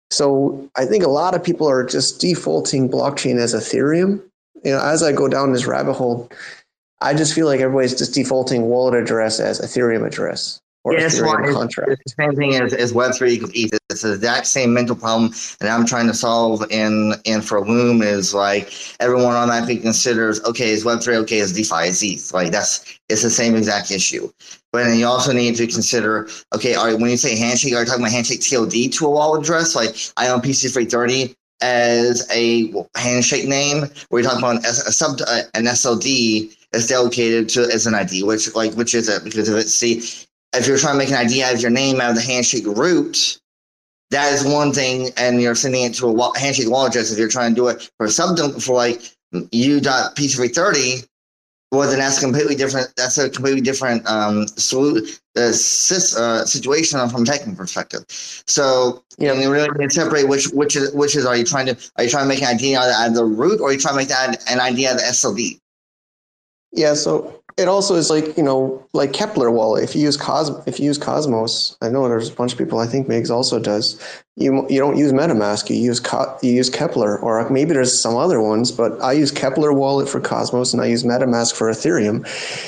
So I think a lot of people are just defaulting blockchain as Ethereum. You know, as I go down this rabbit hole, I just feel like everybody's just defaulting wallet address as Ethereum address or yeah, Ethereum it's, contract. It's the same thing as, as Web three equals E T H. It's the exact same mental problem that I'm trying to solve in, in for Loom is like everyone automatically considers, okay, is Web three okay, is DeFi, is E T H. Like that's, it's the same exact issue. But then you also need to consider, okay, all right, when you say Handshake, are you talking about Handshake T L D to a wallet address? Like I own P C three thirty as a Handshake name, or you're talking about a, a sub, uh, an S L D is dedicated to as an I D, which like which is it? Because if it's see, if you're trying to make an I D out of your name out of the Handshake root, that is one thing, and you're sending it to a Handshake wallet address. If you're trying to do it for a sub for like u dot P C three thirty, well, then that's completely different. That's a completely different um, solu- uh, sis, uh, situation from a technical perspective. So, yeah, you really need to separate which which is which is. Are you trying to are you trying to make an idea out of the root, or are you trying to make that an idea out of the S L D? Yeah, so it also is like, you know, like Kepler wallet. If you use Cos, if you use Cosmos, I know there's a bunch of people. I think Migs also does. You you don't use MetaMask. You use Co- you use Kepler, or maybe there's some other ones. But I use Kepler wallet for Cosmos, and I use MetaMask for Ethereum.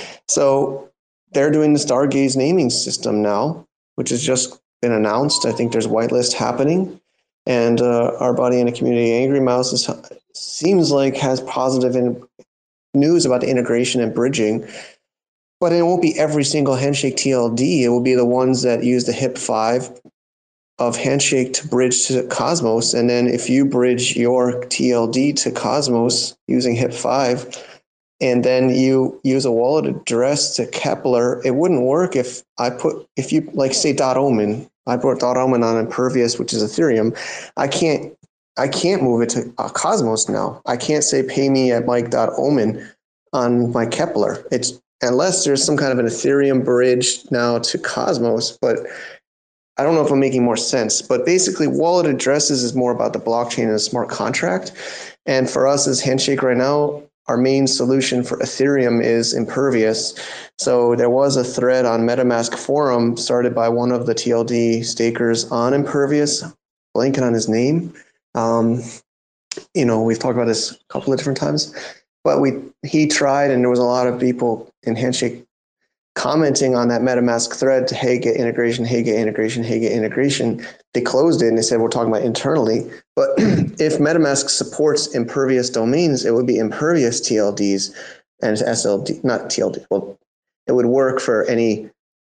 So they're doing the Stargaze naming system now, which has just been announced. I think there's whitelist happening, and uh, our buddy in the community, Angry Mouse, is, seems like has positive in, news about the integration and bridging, but it won't be every single Handshake T L D. It will be the ones that use the H I P five of Handshake to bridge to Cosmos. And then if you bridge your T L D to Cosmos using H I P five, and then you use a wallet address to Kepler, it wouldn't work if I put, if you like say dot Omen, I brought dot Omen on Impervious, which is Ethereum. I can't I can't move it to uh, Cosmos now. I can't say pay me at Mike dot Omen on my Kepler. It's unless there's some kind of an Ethereum bridge now to Cosmos, but I don't know if I'm making more sense. But basically, wallet addresses is more about the blockchain and a smart contract. And for us as Handshake right now, our main solution for Ethereum is Impervious. So there was a thread on MetaMask forum started by one of the T L D stakers on Impervious, blanking on his name. Um, you know, we've talked about this a couple of different times, but we he tried, and there was a lot of people in Handshake commenting on that MetaMask thread to, hey, get integration, hey, get integration, hey, get integration. They closed it and they said, we're talking about internally. But if MetaMask supports impervious domains, it would be impervious T L Ds and S L D, not T L D. Well, it would work for any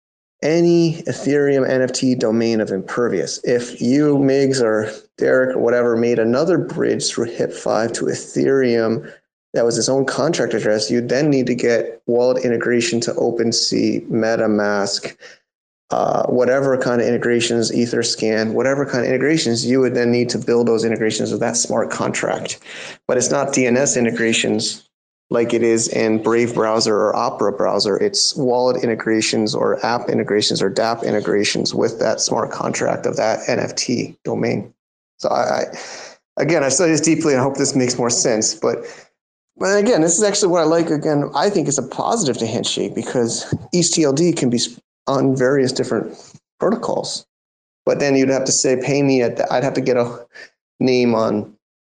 any Ethereum N F T domain of impervious. If you, Migs, or Derek, or whatever, made another bridge through H I P five to Ethereum that was its own contract address, you then need to get wallet integration to OpenSea, MetaMask, uh, whatever kind of integrations, Etherscan, whatever kind of integrations, you would then need to build those integrations with that smart contract. But it's not D N S integrations like it is in Brave browser or Opera browser. It's wallet integrations or app integrations or dApp integrations with that smart contract of that N F T domain. So I, I again, I studied this deeply and I hope this makes more sense. But, but again, this is actually what I like. Again, I think it's a positive to Handshake because each T L D can be on various different protocols. But then you'd have to say, pay me at the, I'd have to get a name on,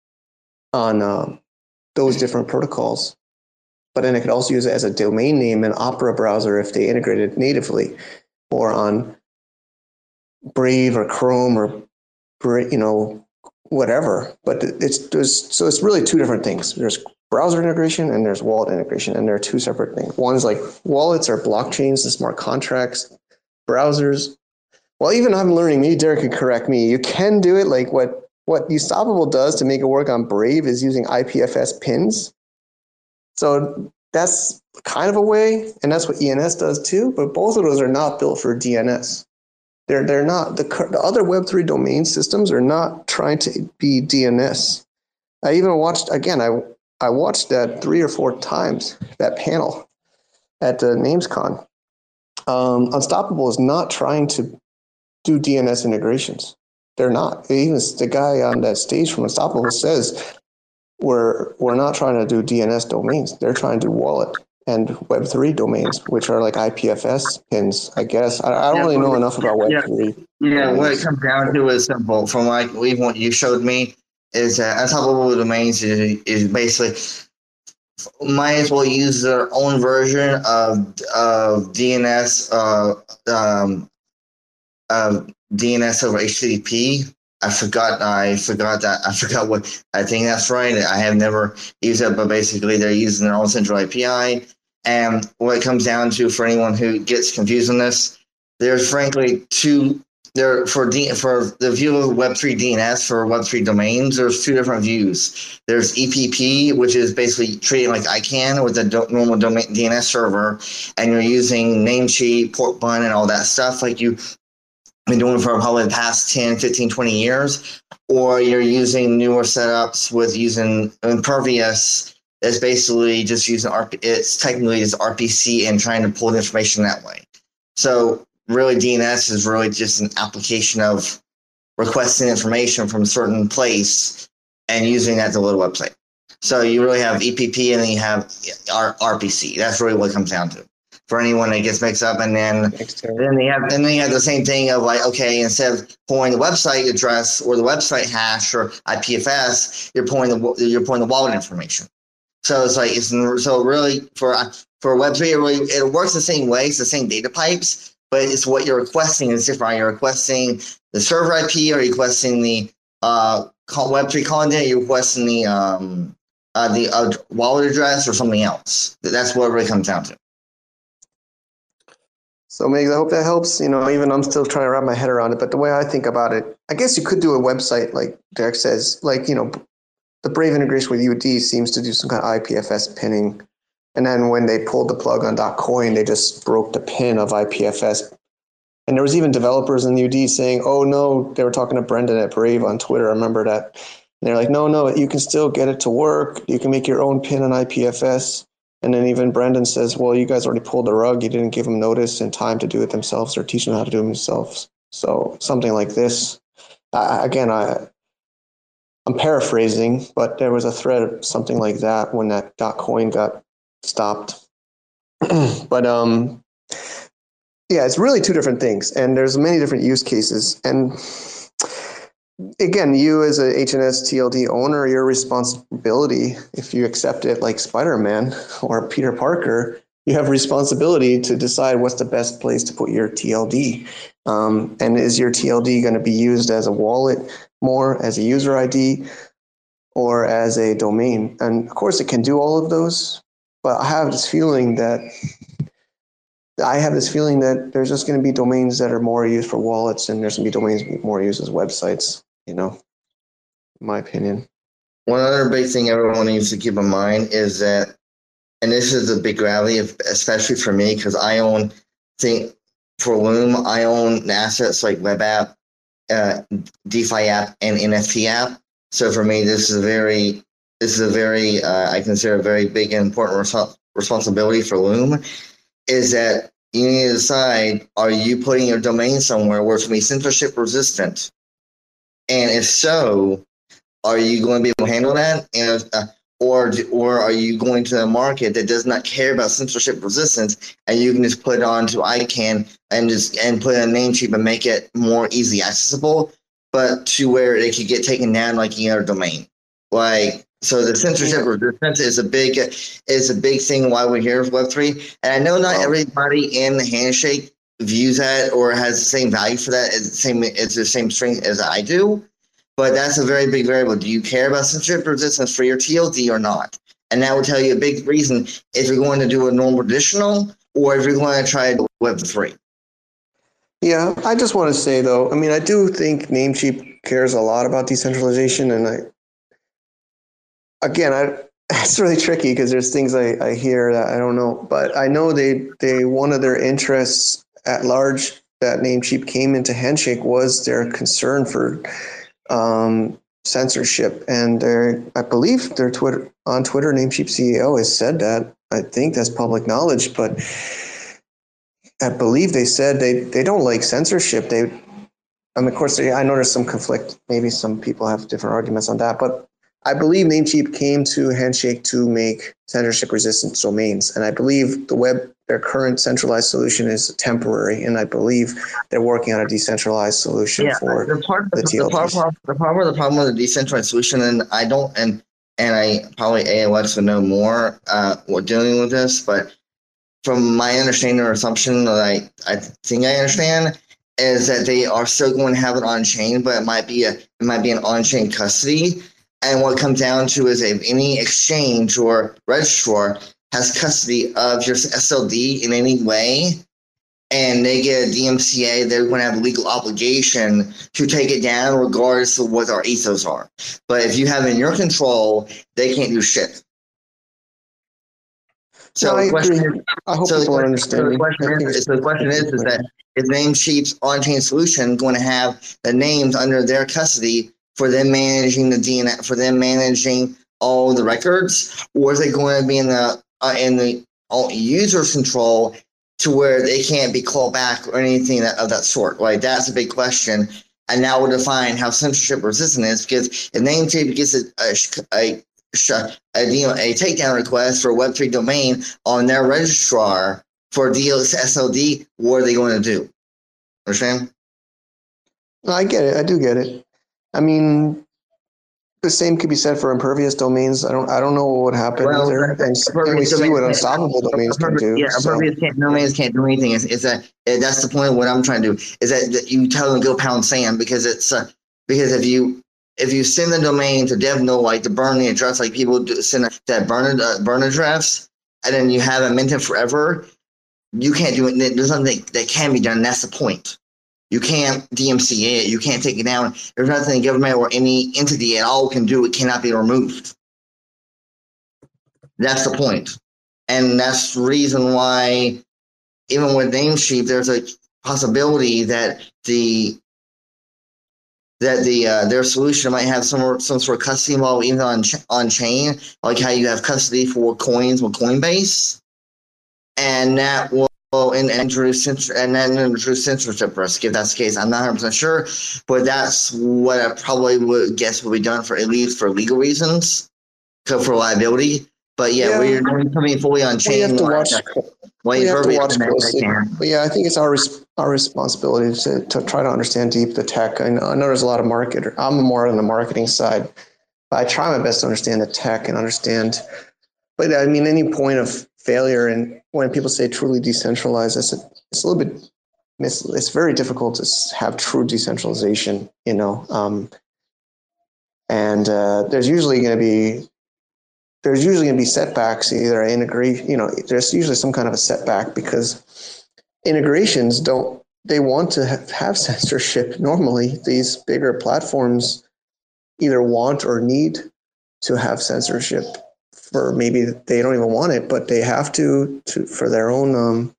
on um, those different protocols. But then I could also use it as a domain name in Opera browser if they integrated natively, or on Brave or Chrome or, you know, whatever. But it's there's so it's really two different things. There's browser integration and there's wallet integration, and they're two separate things. One is like wallets are blockchains and smart contracts. Browsers, well, even I'm learning. Maybe Derek could correct me. You can do it like what what Ustoppable does to make it work on Brave is using I P F S pins. So that's kind of a way, and that's what E N S does too, but both of those are not built for D N S. They're they're not, the, the other Web three domain systems are not trying to be D N S. I even watched, again, I, I watched that three or four times, that panel at the NamesCon. Um, Unstoppable is not trying to do D N S integrations. They're not. Even the guy on that stage from Unstoppable says, We're we're not trying to do D N S domains. They're trying to do wallet and Web three domains, which are like I P F S pins, I guess. I, I don't yeah, really know enough about Web three. Yeah, yeah what it comes down to is simple. From like what you showed me, is that Unstoppable Domains is, is basically might as well use their own version of of D N S, uh, um, of D N S over H T T P. I forgot. I forgot that. I forgot what. I think that's right. I have never used it, but basically they're using their own central A P I. And what it comes down to, for anyone who gets confused on this, there's frankly two. There for D, for the view of Web three D N S for Web three domains. There's two different views. There's E P P, which is basically treating like I CANN with a do, normal domain D N S server, and you're using Namecheap, Portbun, and all that stuff like you. Been doing for probably the past ten, fifteen, twenty years, or you're using newer setups with using Impervious It's basically just using R P, it's technically just R P C and trying to pull the information that way. So really D N S is really just an application of requesting information from a certain place and using that to load a website. So you really have E P P and then you have R P C. That's really what it comes down to. For anyone that gets mixed up, and then then they have then they have the same thing of like, okay, instead of pulling the website address or the website hash or I P F S, you're pulling the you're pulling the wallet information. So it's like it's so really for for Web three, it really it works the same way. It's the same data pipes, but it's what you're requesting is different. Are you requesting the server I P? Or are you requesting the uh, Web three content? Are you requesting the um, uh, the uh, wallet address or something else? That's what it really comes down to. So, Megs, I hope that helps. You know, even I'm still trying to wrap my head around it. But the way I think about it, I guess you could do a website like Derek says, like, you know, the Brave integration with U D seems to do some kind of I P F S pinning. And then when they pulled the plug on .coin, they just broke the pin of I P F S. And there was even developers in U D saying, oh, no, they were talking to Brendan at Brave on Twitter. I remember that. And they're like, no, no, you can still get it to work. You can make your own pin on I P F S. And then even Brendan says, well, you guys already pulled the rug. You didn't give them notice and time to do it themselves or teach them how to do it themselves. So something like this. Uh, again, I, I'm paraphrasing, but there was a thread of something like that when that .coin got stopped. But um, yeah, it's really two different things. And there's many different use cases. And again, you as a H N S T L D owner, your responsibility, if you accept it like Spider-Man or Peter Parker, you have responsibility to decide what's the best place to put your T L D. Um, and is your T L D going to be used as a wallet more, as a user I D, or as a domain? And of course, it can do all of those. But I have this feeling that I have this feeling that there's just going to be domains that are more used for wallets, and there's going to be domains more used as websites, you know, in my opinion. One other big thing everyone needs to keep in mind is that, and this is a big gravity, especially for me, because I own, think for Loom, I own assets like web app, uh, DeFi app, and N F T app. So for me, this is a very, this is a very, uh, I consider a very big and important res- responsibility for Loom. Is that you need to decide, are you putting your domain somewhere where it's going to be censorship resistant? And if so, are you going to be able to handle that? And uh, or or are you going to a market that does not care about censorship resistance, and you can just put it onto I CANN and just and put in a Namecheap and make it more easily accessible, but to where it could get taken down like any other domain? Like, so the censorship resistance is a big is a big thing why we're here with Web three. And I know not everybody in the Handshake views that or has the same value for that. It's the same it's the same strength as I do. But that's a very big variable. Do you care about censorship resistance for your T L D or not? And that will tell you a big reason if you're going to do a normal traditional or if you're going to try Web three. Yeah, I just want to say though, I mean, I do think Namecheap cares a lot about decentralization, and I Again, I, it's really tricky because there's things I, I hear that I don't know, but I know they, they one of their interests at large that Namecheap came into Handshake was their concern for um, censorship, and their I believe their Twitter on Twitter, Namecheap C E O has said that. I think that's public knowledge, but I believe they said they, they don't like censorship. They, I mean, of course, they, I know there's some conflict. Maybe some people have different arguments on that, but I believe Namecheap came to Handshake to make censorship-resistant domains, and I believe the web, their current centralized solution is temporary, and I believe they're working on a decentralized solution yeah, for the part, the T L Ds. The part, the part of the problem with the decentralized solution, and I don't, and and I probably A O X would know more uh, what dealing with this, but from my understanding or assumption that I, I think I understand is that they are still going to have it on chain, but it might be a it might be an on chain custody. And what it comes down to is if any exchange or registrar has custody of your S L D in any way, and they get a D M C A, they're going to have a legal obligation to take it down regardless of what our ethos are. But if you have it in your control, they can't do shit. So no, I, the question, agree. I hope so people the, understand. So the question is, so the question is, is that is Namecheap's on-chain solution going to have the names under their custody for them managing the D N S, for them managing all the records, or is it going to be in the uh, in the uh, user's control to where they can't be called back or anything that, of that sort? Like that's a big question, and that will define how censorship resistant is. Because if Namecheap gets a a, a, a, you know, a takedown request for a Web three domain on their registrar for D S L D, what are they going to do? Understand? No, I get it. I do get it. I mean, the same could be said for impervious domains. I don't. I don't know what would happen Well, either. And, and we see what unstoppable domains can do. Yeah, so. impervious can't, domains can't do anything. It's, it's a, it, that's the point of what I'm trying to do. Is that, that you tell them to go pound sand because it's uh, because if you if you send the domain to DevNode like to burn the address, like people do send that burn uh, burn address, and then you have it minted forever, you can't do it. There's nothing that can be done. That's the point. You can't D M C A it. You can't take it down. There's nothing the government or any entity at all can do. It cannot be removed. That's the point. And that's the reason why, even with Namecheap, there's a possibility that the that the uh, their solution might have some some sort of custody model even on on chain, like how you have custody for coins with Coinbase, and that will. And, and, and then introduce censorship risk if that's the case. I'm not one hundred percent sure, but that's what I probably would guess would be done for at least for legal reasons, for liability. But yeah, yeah. we're coming fully on chain. We have to watch. Well, we have to watch closely. But yeah, I think it's our res- our responsibility to, to try to understand deep the tech. I know, I know there's a lot of market. I'm more on the marketing side. I try my best to understand the tech and understand. But I mean, any point of failure, and when people say truly decentralized, it's a, it's a little bit, it's, it's very difficult to have true decentralization, you know. Um, and uh, there's usually going to be, there's usually going to be setbacks. Either I integrate, you know, there's usually some kind of a setback because integrations don't, they want to have, have censorship. Normally, these bigger platforms either want or need to have censorship. Or maybe they don't even want it, but they have to, to for their own um,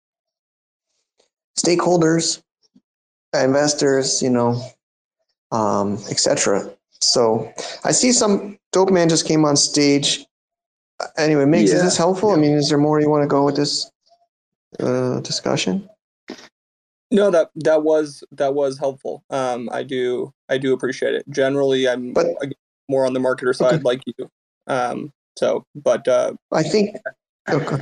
stakeholders, investors, you know, um, et cetera. So I see some dope man just came on stage. Anyway, Migs, yeah. Is this helpful? Yeah. I mean, is there more you want to go with this uh, discussion? No, that that was that was helpful. Um, I do I do appreciate it. Generally, I'm but, more on the marketer side, okay. like you. Um, So, but uh, I think. Oh,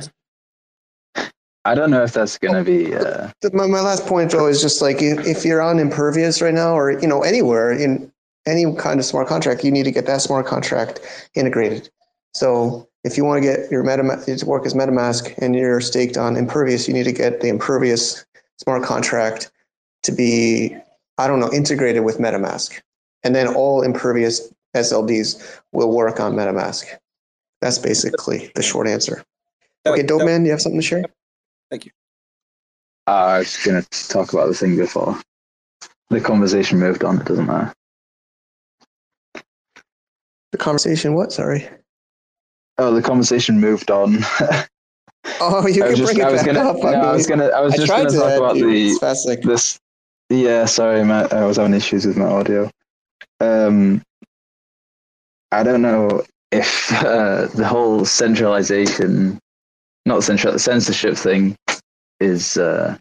I don't know if that's going to be. Uh... My, my last point, though, is just like if, if you're on Impervious right now, or you know anywhere in any kind of smart contract, you need to get that smart contract integrated. So if you want to get your MetaMask to work as MetaMask and you're staked on Impervious, you need to get the Impervious smart contract to be, I don't know, integrated with MetaMask, and then all Impervious S L Ds will work on MetaMask. That's basically the short answer. Okay, Dope Man, you have something to share? Thank you. Uh, I was going to talk about the thing before. The conversation moved on. It doesn't matter. The conversation what? Sorry. Oh, the conversation moved on. Oh, you can just, bring it I was back gonna, up. No, I, mean, I was going to I was just going to talk about the, like... this. Yeah, sorry, Matt. I was having issues with my audio. Um, I don't know if uh, the whole centralization, not central, censorship thing is uh,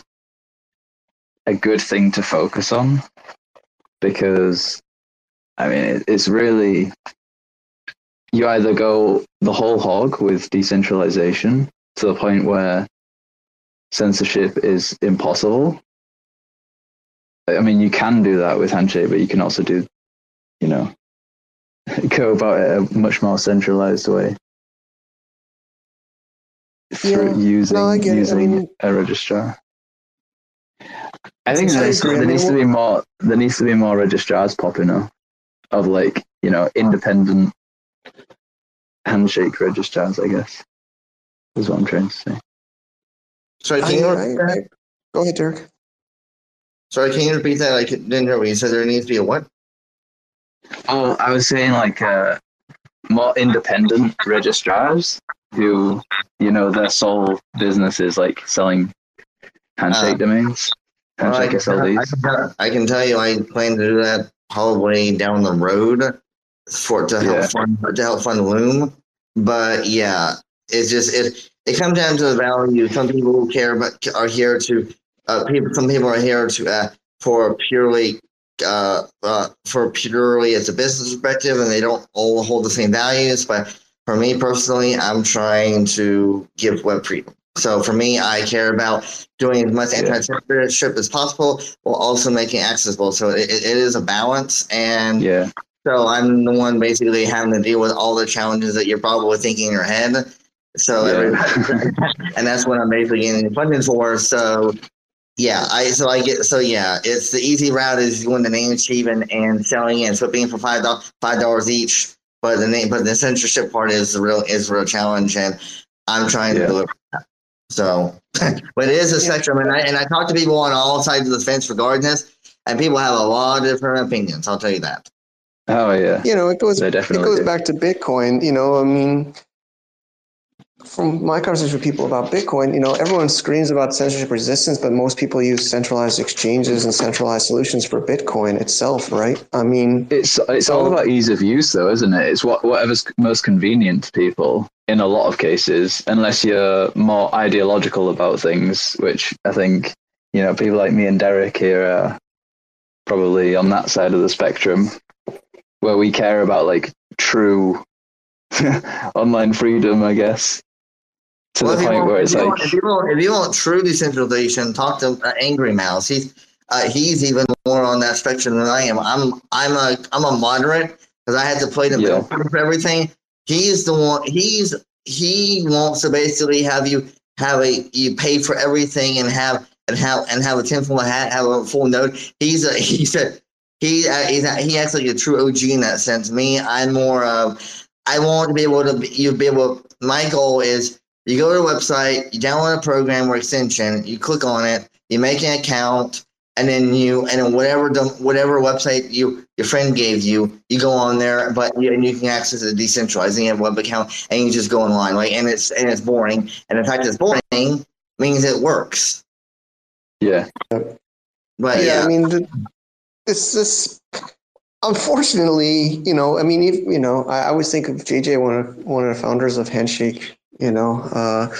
a good thing to focus on, because, I mean, it, it's really, you either go the whole hog with decentralization to the point where censorship is impossible. I mean, you can do that with Handshake, but you can also do, you know, go about it a much more centralized way through yeah, using no, using I mean, a registrar. I think there, there I needs mean, to be more. There needs to be more registrars popping up of like you know independent Handshake registrars. I guess is what I'm trying to say. Sorry, can you repeat that? Go ahead, Dirk. Sorry, can you repeat that? I didn't hear what you said. There needs to be a what? Oh, I was saying like uh, more independent registrars who, you know, their sole business is like selling Handshake uh, domains, Handshake well, S L Ds. I can, tell, I can tell you I plan to do that probably down the road. for to help Yeah. fund to help fund Loom. But yeah, it's just it it comes down to the value. Some people care but are here to uh, people. Some people are here to uh, for purely uh, uh, for purely as a business perspective, and they don't all hold the same values. But for me personally, I'm trying to give web freedom. So for me, I care about doing as much anti-censorship as possible while also making it accessible. So it, it is a balance, and Yeah. so I'm the one basically having to deal with all the challenges that you're probably thinking in your head. So Yeah. everybody, and that's what I'm basically getting funding for. So yeah, I so I get so yeah, it's the easy route is going to Namecheap and, and selling it and flipping for five dollars five dollars each. But the name, but the censorship part is the real is the real challenge, and I'm trying Yeah. to deliver that. So, but it is a spectrum, and I and I talk to people on all sides of the fence regarding this, and people have a lot of different opinions. I'll tell you that. Oh yeah. You know, it goes They it definitely goes do. back to Bitcoin. You know, I mean, from my conversation with people about Bitcoin, you know, everyone screams about censorship resistance, but most people use centralized exchanges and centralized solutions for Bitcoin itself, right? I mean, It's it's so- all about ease of use, though, isn't it? It's what whatever's most convenient to people in a lot of cases, unless you're more ideological about things, which I think, you know, people like me and Derek here are probably on that side of the spectrum, where we care about like true online freedom, I guess, to Well, the if you point want- where if it's you like, want- if you want, if you want true decentralization, talk to uh, Angry Mouse. He's uh, he's even more on that spectrum than I am. I'm I'm a I'm a moderate because I had to play the Yeah. bill for everything. He's the one. He's he wants to basically have you have a you pay for everything and have and have and have a tinfoil hat, have a full note. He's a he's a he uh, he's a, he acts like a true O G in that sense. Me, I'm more of I want to be able to be, you be able. My goal is you go to a website, you download a program or extension, you click on it, you make an account, and then you and then whatever whatever website you your friend gave you, you go on there, but you, and you can access it decentralized. And you have a web account, and you just go online, like and it's and it's boring. And the fact it's boring means it works. yeah, But yeah, yeah, I mean, the, it's this. Unfortunately, you know, I mean, if, you know, I, I always think of J J, one of one of the founders of Handshake. You know, uh,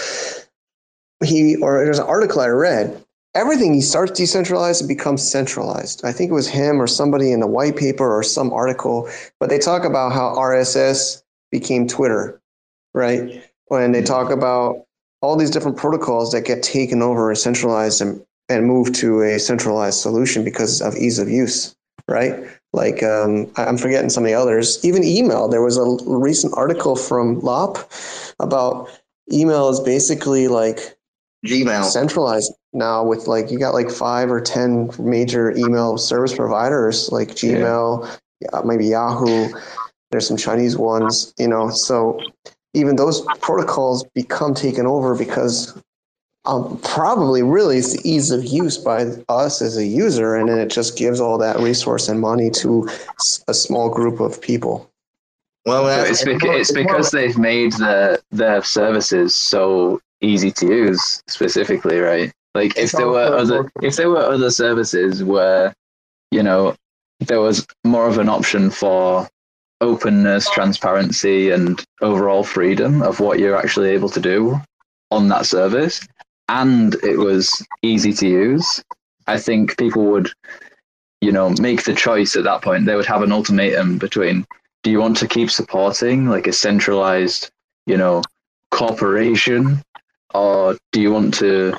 he or there's an article I read. Everything he starts decentralized, it becomes centralized. I think it was him or somebody in a white paper or some article, but they talk about how R S S became Twitter, right? When they talk about all these different protocols that get taken over and centralized and, and moved to a centralized solution because of ease of use, right? Like, um, I'm forgetting some of the others. Even email, there was a recent article from L O P about email is basically like Gmail. centralized now with like, you got like five or ten major email service providers like Gmail, yeah, maybe Yahoo. There's some Chinese ones, you know, so even those protocols become taken over because um, probably really it's the ease of use by us as a user, and then it just gives all that resource and money to a small group of people. Well, but that's, it's beca- it's because they've made their their services so easy to use, specifically, right? Like if there were other if there were other services where, you know, there was more of an option for openness, transparency, and overall freedom of what you're actually able to do on that service, and it was easy to use, I think people would, you know, make the choice at that point. They would have an ultimatum between, do you want to keep supporting like a centralized, you know, corporation, or do you want to,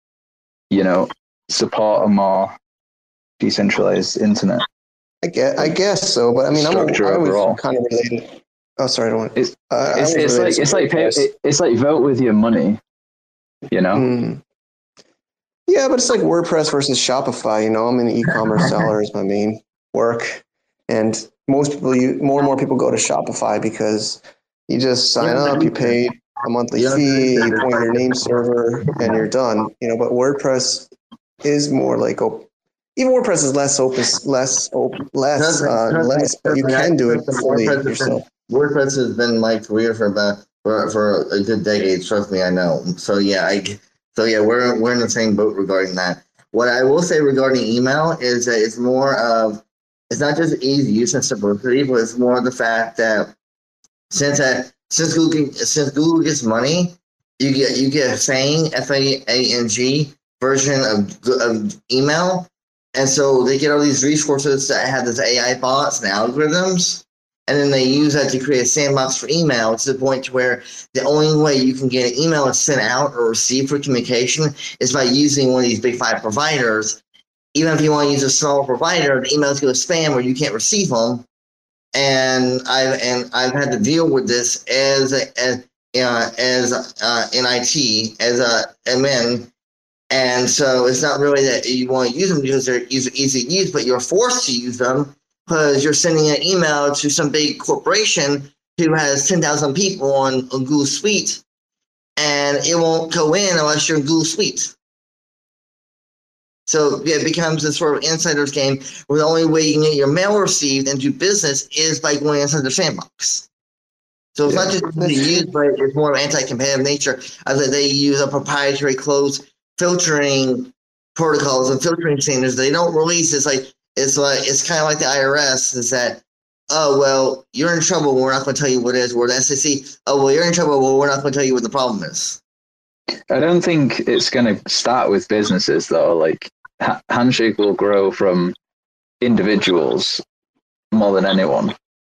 you know, support a more decentralized internet? I guess, I guess so, but I mean, I'm a, Structure I always overall. kind of related. Oh, sorry, I don't want. It's Uh, I it's, was it's related like to it's like pay, WordPress. it- it's like vote with your money, you know. Mm. Yeah, but it's like WordPress versus Shopify. You know, I'm an e-commerce seller is my main work, and most people, you more and more people go to Shopify because you just sign Yeah. up, you pay a monthly Yeah. fee, you point your name server, and you're done. You know, but WordPress is more like op- even WordPress is less open, less open, less uh, less, but you can do it fully WordPress has yourself. been- WordPress has been my career for about for, for a good decade. Trust me, I know. So yeah, I so yeah, we're we're in the same boat regarding that. What I will say regarding email is that it's more of it's not just easy use and simplicity, but it's more the fact that since uh, since Google since Google gets money, you get you get a Fang F A A N G version of of email, and so they get all these resources that have this A I bots and algorithms, and then they use that to create a sandbox for email to the point to where the only way you can get an email sent out or received for communication is by using one of these big five providers. Even if you want to use a small provider, the emails go to spam or you can't receive them. And I've and I've had to deal with this as a, as uh, as uh, in I T as a admin, and so it's not really that you want to use them because they're easy, easy to use, but you're forced to use them because you're sending an email to some big corporation who has ten thousand people on, on Google Suite, and it won't go in unless you're in Google Suite. So it becomes a sort of insider's game where the only way you can get your mail received and do business is by going inside the sandbox. So it's yeah. not just easy to use, but it's more of anti-competitive nature. I think they use a proprietary closed filtering protocols and filtering standards. They don't release. It's like it's like it's kind of like the I R S. Is that oh well, you're in trouble. We're not going to tell you what it is. Or the S E C. Oh well, you're in trouble. Well, we're not going to tell you what the problem is. I don't think it's going to start with businesses though. Like. Handshake will grow from individuals more than anyone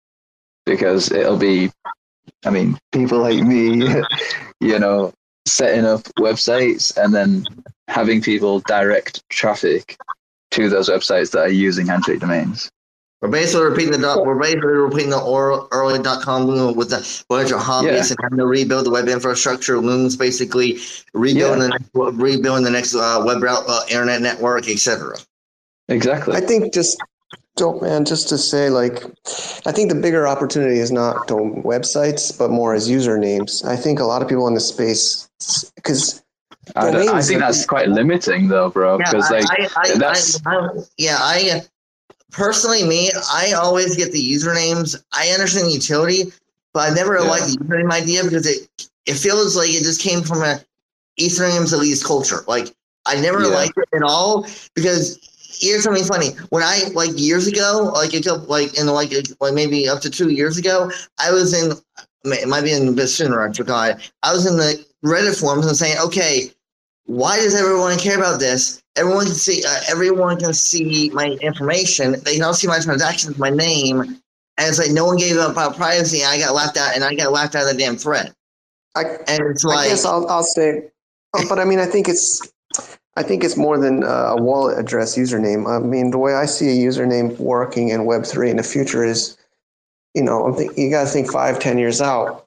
because it'll be, I mean, people like me, you know, setting up websites and then having people direct traffic to those websites that are using Handshake domains. We're basically repeating the dot, we're basically repeating the early dot com boom with a bunch of hobbies yeah. and having to rebuild the web infrastructure. Loom's basically rebuilding yeah. the next, rebuilding the next uh, web route, uh, internet network, et cetera. Exactly. I think just don't man, just to say like, I think the bigger opportunity is not dom- websites, but more as usernames. I think a lot of people in the space because. I, I think that's quite limiting though, bro. Because yeah, like I, I, that's I, I, yeah, I. Personally, me, I always get the usernames. I understand the utility, but I never yeah. liked the username idea because it it feels like it just came from a Ethereum's elite culture. Like I never yeah. liked it at all because here's something funny. When I like years ago, like a couple, like in like like maybe up to two years ago, I was in it might be in a bit sooner. I forgot. I was in the Reddit forums and saying, okay, why does everyone care about this? Everyone can see. Uh, everyone can see my information. They can all see my transactions, my name, and it's like no one gave up about privacy. And I got laughed out, and I got laughed out of the damn thread. I, and it's I like, guess I'll I'll say, oh, but I mean, I think it's, I think it's more than a wallet address username. I mean, the way I see a username working in Web three in the future is, you know, I'm think, you got to think five, ten years out.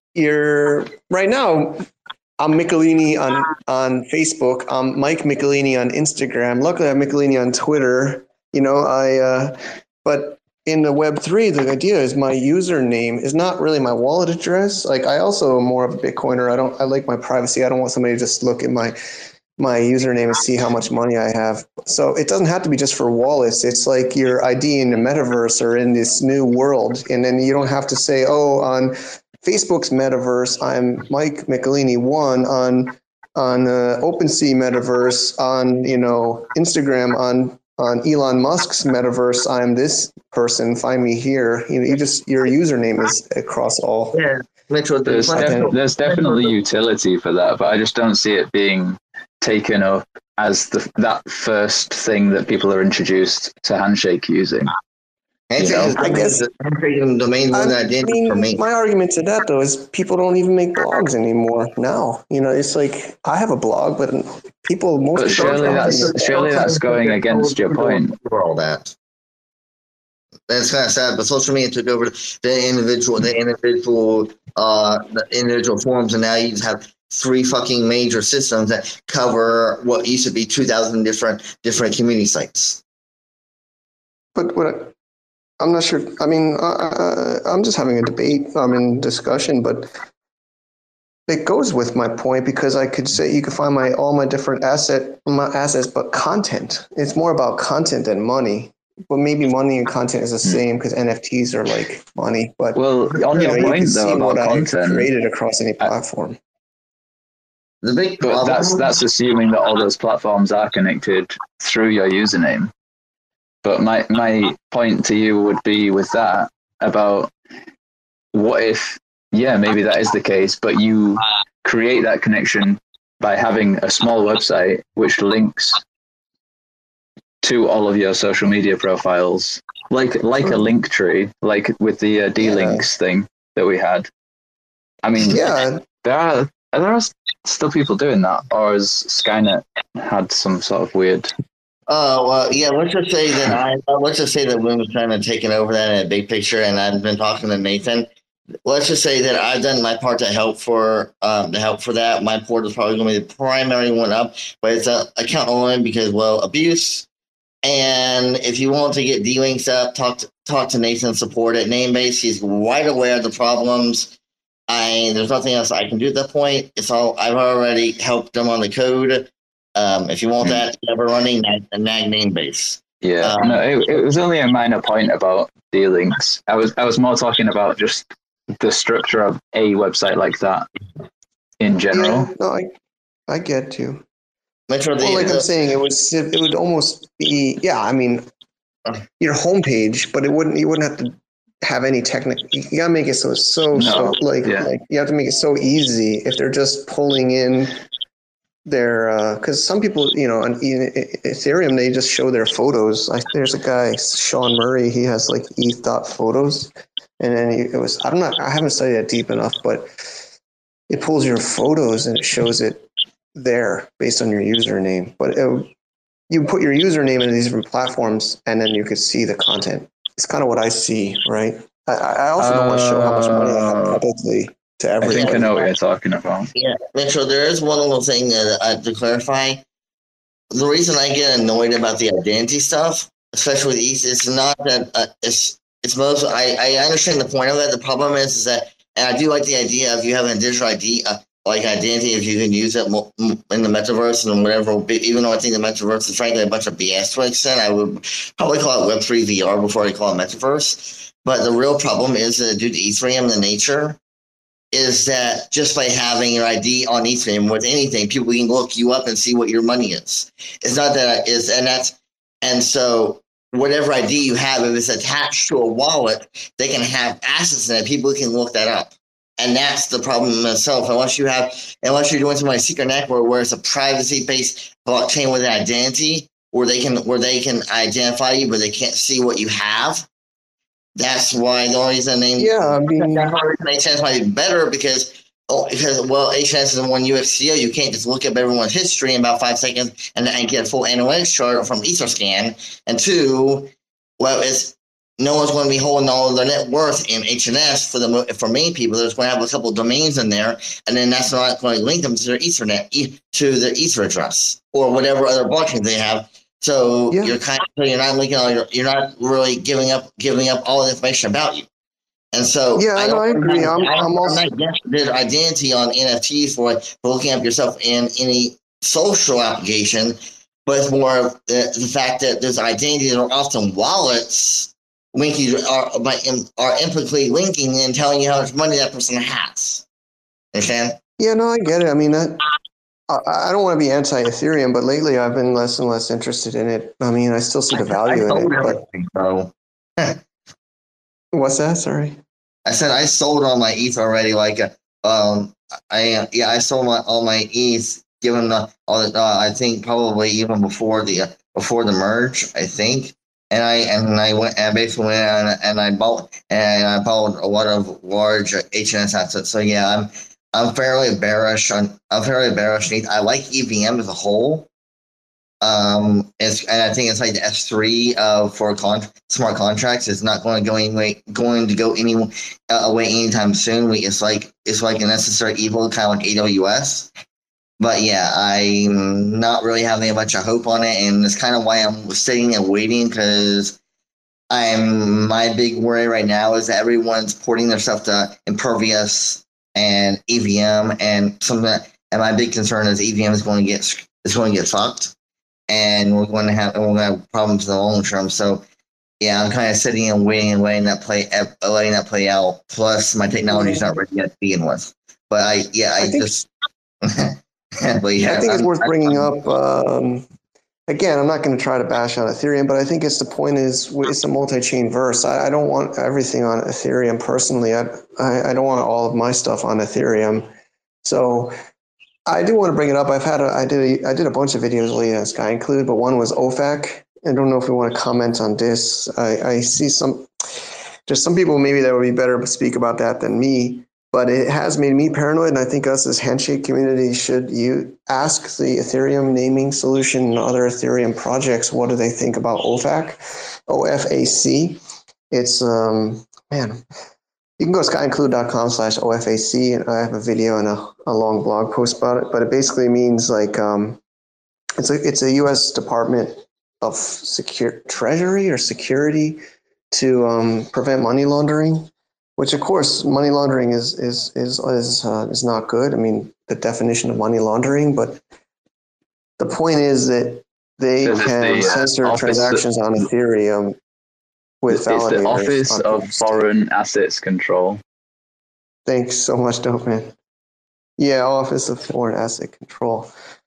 You're right now. I'm Michelini on, on Facebook. I'm Mike Michelini on Instagram. Luckily, I'm Michelini on Twitter. You know, I. Uh, but in the Web three, the idea is my username is not really my wallet address. Like I also am more of a Bitcoiner. I don't. I like my privacy. I don't want somebody to just look at my my username and see how much money I have. So it doesn't have to be just for wallets. It's like your I D in the metaverse or in this new world, and then you don't have to say, oh, on Facebook's metaverse, I'm Mike Michelini one on on uh, OpenSea metaverse, on you know Instagram, on on Elon Musk's metaverse, I'm this person. Find me here. You know, you just your username is across all. Yeah, Mitchell, there's def- there's definitely utility for that, but I just don't see it being taken up as the that first thing that people are introduced to Handshake using. You know, I guess the domain one that I did mean, for me. My argument to that though is people don't even make blogs anymore now. You know, it's like I have a blog, but people most. But people surely that's surely that's going against your point. For all that, that's kind of sad. But social media took over the individual, the individual, uh, the individual forums, and now you just have three fucking major systems that cover what used to be two thousand different different community sites. But what? I'm not sure. I mean, uh, I'm just having a debate. I'm in discussion, but it goes with my point because I could say you could find my all my different asset my assets, but content. It's more about content than money. But maybe money and content is the same because N F Ts are like money. But well, on your know, point you though about content, created across any platform. The big but that's that's assuming that all those platforms are connected through your username. But my, my point to you would be with that about what if, yeah, maybe that is the case, but you create that connection by having a small website which links to all of your social media profiles, like like a link tree, like with the uh, D-Links yeah. thing that we had. I mean, yeah, there are there are still people doing that, or has Skynet had some sort of weird? Oh, uh, well, yeah. Let's just say that I uh, let's just say that Wim was kind of taking over that in a big picture, and I've been talking to Nathan. Let's just say that I've done my part to help for um, to help for that. My port is probably going to be the primary one up, but it's a account only because well, abuse. And if you want to get D-Links up, talk to, talk to Nathan support at Namebase. He's wide aware of the problems. I there's nothing else I can do at that point. It's all I've already helped them on the code. Um, if you want that ever running, nag, nag Namebase. Yeah, um, no, it, it was only a minor point about D-Links. I was I was more talking about just the structure of a website like that in general. Yeah, no, I I get you. Metro, well, like I'm saying, it was it would almost be yeah. I mean, your homepage, but it wouldn't. You wouldn't have to have any technical. You gotta make it so so No, so like yeah. like you have to make it so easy. If they're just pulling in their because uh, some people, you know, on Ethereum they just show their photos. Like there's a guy, Sean Murray. He has like E T H dot photos, and then he, it was. I'm not. I haven't studied that deep enough, but it pulls your photos and it shows it there based on your username, but it, you put your username in these different platforms and then you could see the content. It's kind of what I see, right? I, I also uh, don't want to show how much money I have publicly to everybody. I think I know what you're talking about. Yeah, Mitchell, there is one little thing that I have to clarify. The reason I get annoyed about the identity stuff, especially with East, it's not that uh, it's it's most. I, I understand the point of it. The problem is, is that, and I do like the idea of you having a digital I D. Uh, like identity, if you can use it in the metaverse and whatever, even though I think the metaverse is frankly a bunch of B S to an extent, I would probably call it Web three V R before I call it metaverse. But the real problem is that due to Ethereum, the nature is that just by having your I D on Ethereum with anything, people can look you up and see what your money is. It's not that is, and that's, and so whatever I D you have, if it's attached to a wallet, they can have assets in it. People can look that up. And that's the problem itself. Unless you have, unless you're doing something like Secret Network, where it's a privacy-based blockchain with an identity, where they can, where they can identify you, but they can't see what you have. That's why the only reason they, yeah, I mean, H N S might be better because, oh, because well, H N S is one U F C O. You can't just look up everyone's history in about five seconds and, and get a full analytics chart from EtherScan. And two, well, it's. No one's going to be holding all of their net worth in H N S for the for main people. There's going to have a couple of domains in there, and then that's not going to link them to their Ethernet to their Ether address or whatever other blockchain they have. So yeah. you're kind of so you're not linking all your, you're not really giving up giving up all the information about you. And so yeah, I, no, I agree. I'm, I'm, I'm also not against the identity on N F Ts for for looking up yourself in any social application, but it's more of the, the fact that there's identities that are often wallets. Linking are are implicitly linking and telling you how much money that person has. Understand? Yeah, no, I get it. I mean, that, I, I don't want to be anti-Ethereum, but lately I've been less and less interested in it. I mean, I still see the value in it. But what's that? Sorry. I said I sold all my E T H already. Like, um, I yeah, I sold my all my E T H, given the all the. Uh, I think probably even before the uh, before the merge. I think. And I and I went and basically went and, and I bought and I bought a lot of large H N S assets. So yeah, I'm I'm fairly bearish on I'm fairly bearish. I like E V M as a whole. Um, it's and I think it's like the S three uh, for con- smart contracts. It's not going to go anyway. Going to go any uh, away anytime soon. We, it's like it's like a necessary evil, kind of like A W S. But yeah, I'm not really having a bunch of hope on it, and it's kind of why I'm sitting and waiting, because I'm my big worry right now is that everyone's porting their stuff to Impervious and E V M, and something. That, and my big concern is E V M is going to get is going to get fucked, and we're going to have we're going to have problems in the long term. So yeah, I'm kind of sitting and waiting and letting that play letting that play out. Plus, my technology is not ready yet to begin with. But I yeah I, I just. But yeah, I think it's I'm, worth bringing I'm, up. Um, again, I'm not going to try to bash on Ethereum, but I think it's the point is it's a multi-chain verse. I, I don't want everything on Ethereum personally. I, I I don't want all of my stuff on Ethereum. So I do want to bring it up. I've had a, I did a, I did a bunch of videos lately on Sky Include, but one was O F A C. I don't know if we want to comment on this. I, I see some, there's some people maybe that would be better to speak about that than me, but it has made me paranoid, and I think us as Handshake community should you ask the Ethereum naming solution and other Ethereum projects, what do they think about O F A C? O F A C. It's, um, man, you can go to skyinclude dot com slash O F A C, and I have a video and a, a long blog post about it, but it basically means like, um, it's a, it's a U S Department of Secure Treasury or Security to um, prevent money laundering, which of course money laundering is is is is uh, is not good. I mean, the definition of money laundering, but the point is that they So this can the, uh, censor office- transactions on Ethereum with It's the validators. Office on of proof of stake. Foreign Assets Control. Thanks so much, Dope Man. Yeah, Office of Foreign Asset Control.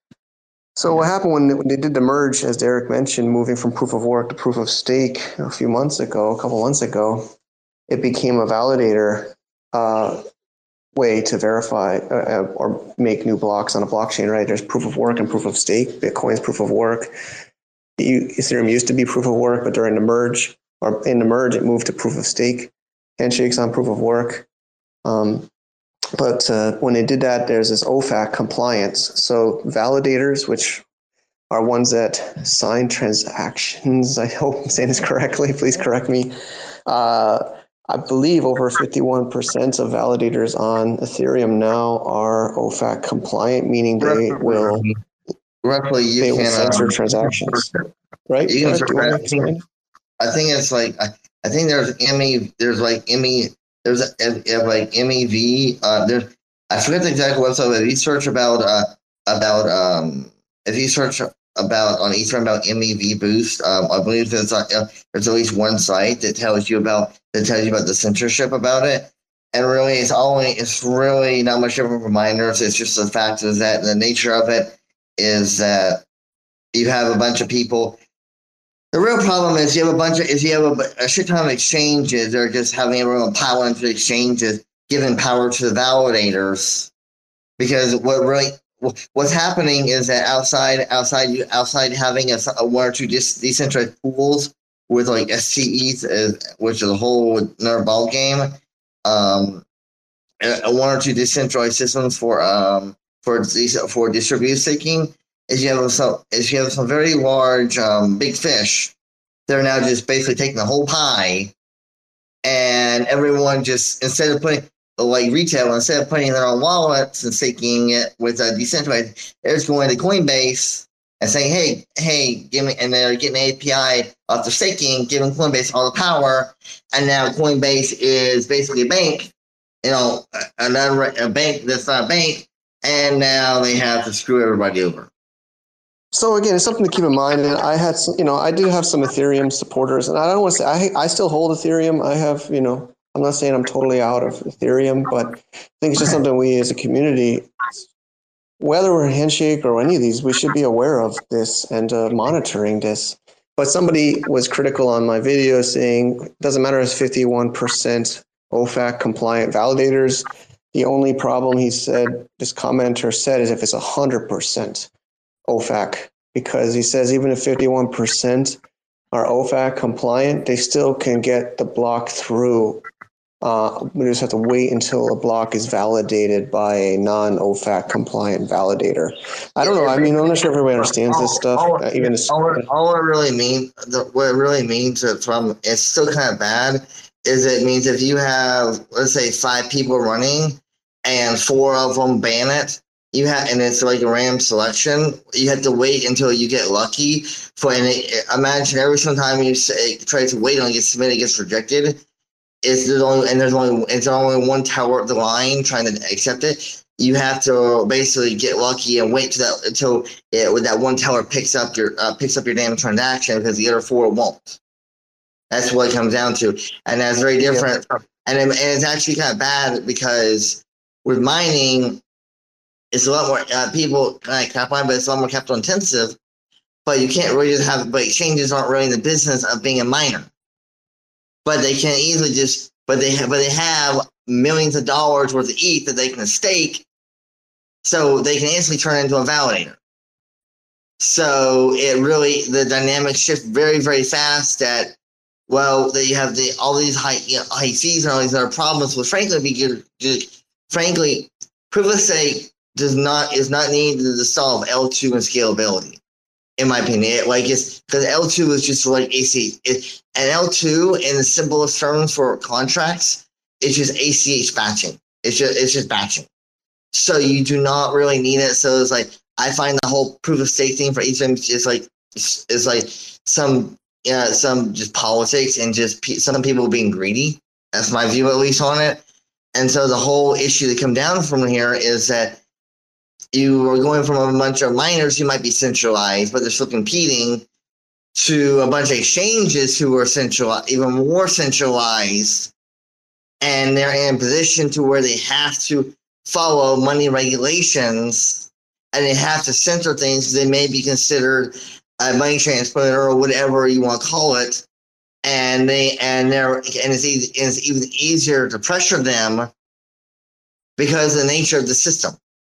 So what happened when they, when they did the merge, as Derek mentioned, moving from proof of work to proof of stake a few months ago, a couple months ago, it became a validator uh, way to verify uh, or make new blocks on a blockchain, right? There's proof of work and proof of stake. Bitcoin's proof of work. Ethereum used to be proof of work, but during the merge, or in the merge, it moved to proof of stake. Handshake's on proof of work. Um, But uh, when they did that, there's this O F A C compliance. So validators, which are ones that sign transactions, I hope I'm saying this correctly, please correct me. Uh, I believe over fifty-one percent of validators on Ethereum now are O F A C compliant, meaning they will, Roughly, you they will can censor um, transactions. Right? You can Derek, do you want to I think, explain? I think it's like I, I think there's M E there's like M E there's a, a, a, like M E V uh there's I forget the exact website, but if you search about uh about um if you search about on Ethereum about M E V boost, um I believe there's uh, there's at least one site that tells you about that tells you about the censorship about it. And really it's only it's really not much of a reminder. It's just the fact is that the nature of it is that you have a bunch of people. The real problem is you have a bunch of is you have a, a shit ton of exchanges. They're just having everyone pile into exchanges, giving power to the validators. Because what really what's happening is that outside outside outside having a, a one or two decentralized pools with like S T Es, which is a whole another ball game. Um, a one or two decentralized systems for um for for distributed staking. Is you have some is you have some very large um, big fish. They're now just basically taking the whole pie, and everyone just instead of putting like retail, instead of putting in their own wallets and staking it with a decentralized, they're just going to Coinbase and saying, "Hey, hey, give me," and they're getting an A P I off the staking, giving Coinbase all the power, and now Coinbase is basically a bank, you know, another a bank that's not a bank, and now they have to screw everybody over. So again, it's something to keep in mind. And I had, some, you know, I do have some Ethereum supporters, and I don't want to say I, I still hold Ethereum. I have, you know, I'm not saying I'm totally out of Ethereum, but I think it's just something we as a community, whether we're Handshake or any of these, we should be aware of this and uh, monitoring this. But somebody was critical on my video saying, it doesn't matter if it's fifty-one percent O F A C compliant validators. The only problem, he said, this commenter said, is if it's one hundred percent. O F A C, because he says even if fifty-one percent are O F A C compliant, they still can get the block through. Uh, we just have to wait until a block is validated by a non-O F A C compliant validator. I don't know. I mean, I'm not sure if everybody understands this stuff. All, uh, even all, all, all it really means, what it really means from it's still kind of bad, is it means if you have, let's say, five people running and four of them ban it, you have, and it's like a random selection. You have to wait until you get lucky. For and it, imagine every single time you say, try to wait on it gets submitted, it gets rejected. It's there's only and there's only it's only one tower of the line trying to accept it. You have to basically get lucky and wait till that until it, with that one teller picks up your uh, picks up your damn transaction, because the other four won't. That's what it comes down to, and that's very different. Yeah. And, and it's actually kind of bad because with mining, it's a lot more uh, people kind of cap on, but it's a lot more capital intensive. but you can't really just have. But exchanges aren't really in the business of being a miner. But they can easily just. But they have. But they have millions of dollars worth of E T H that they can stake, so they can instantly turn into a validator. So it really the dynamics shift very very fast. That well, they have the all these high you know, high fees and all these other problems. With frankly, because frankly, proof of stake does not is not needed to solve L two and scalability. In my opinion, it, like it's because L two is just like A C H, and L two in the simplest terms for contracts, it's just A C H batching. It's just it's just batching. So you do not really need it. So it's like I find the whole proof of stake thing for Ethereum is like is like some yeah some just politics and just pe- some people being greedy. That's my view at least on it. And so the whole issue that come down from here is that you are going from a bunch of miners who might be centralized, but they're still competing, to a bunch of exchanges who are centralized, even more centralized, and they're in a position to where they have to follow money regulations, and they have to censor things. They may be considered a money transplanter or whatever you want to call it, and they and they're and it's, easy, and it's even easier to pressure them because of the nature of the system.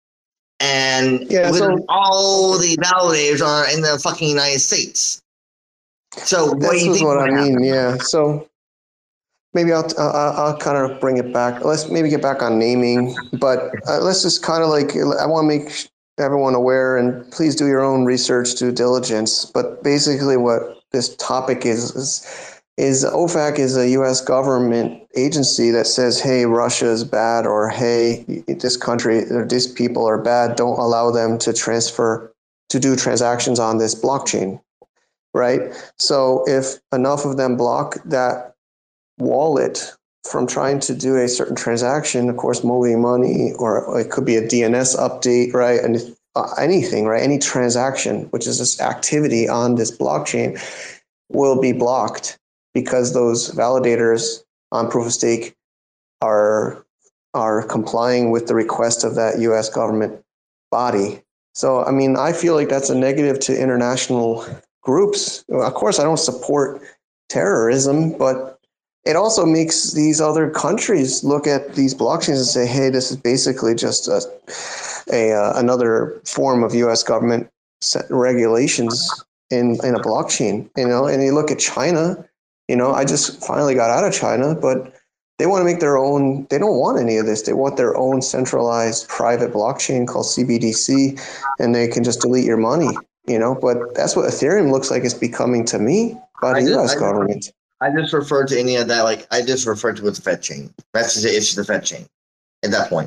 And yeah, with so, all the validators are in the fucking United States. So what this do you is think what I mean. happen? Yeah. So maybe I'll, I'll I'll kind of bring it back. Let's maybe get back on naming, but uh, let's just kind of like I want to make everyone aware, and please do your own research, due diligence. But basically, what this topic is is. is O F A C is a U S government agency that says, hey, Russia is bad, or hey, this country or these people are bad. Don't allow them to transfer, to do transactions on this blockchain, right? So if enough of them block that wallet from trying to do a certain transaction, of course, moving money, or it could be a D N S update, right? And uh, anything, right? Any transaction, which is this activity on this blockchain, will be blocked, because those validators on proof of stake are are complying with the request of that U S government body. So, I mean, I feel like that's a negative to international groups. Of course, I don't support terrorism, but it also makes these other countries look at these blockchains and say, hey, this is basically just a, a uh, another form of U S government regulations in, in a blockchain, you know. And you look at China. You know, I just finally got out of China, but they want to make their own. They don't want any of this. They want their own centralized private blockchain called C B D C, and they can just delete your money, you know. But that's what Ethereum looks like it's becoming to me by the I just, U S I government. Just, I just referred to any of that, like, I just referred to it as the Fed chain. That's just it's just the Fed chain at that point.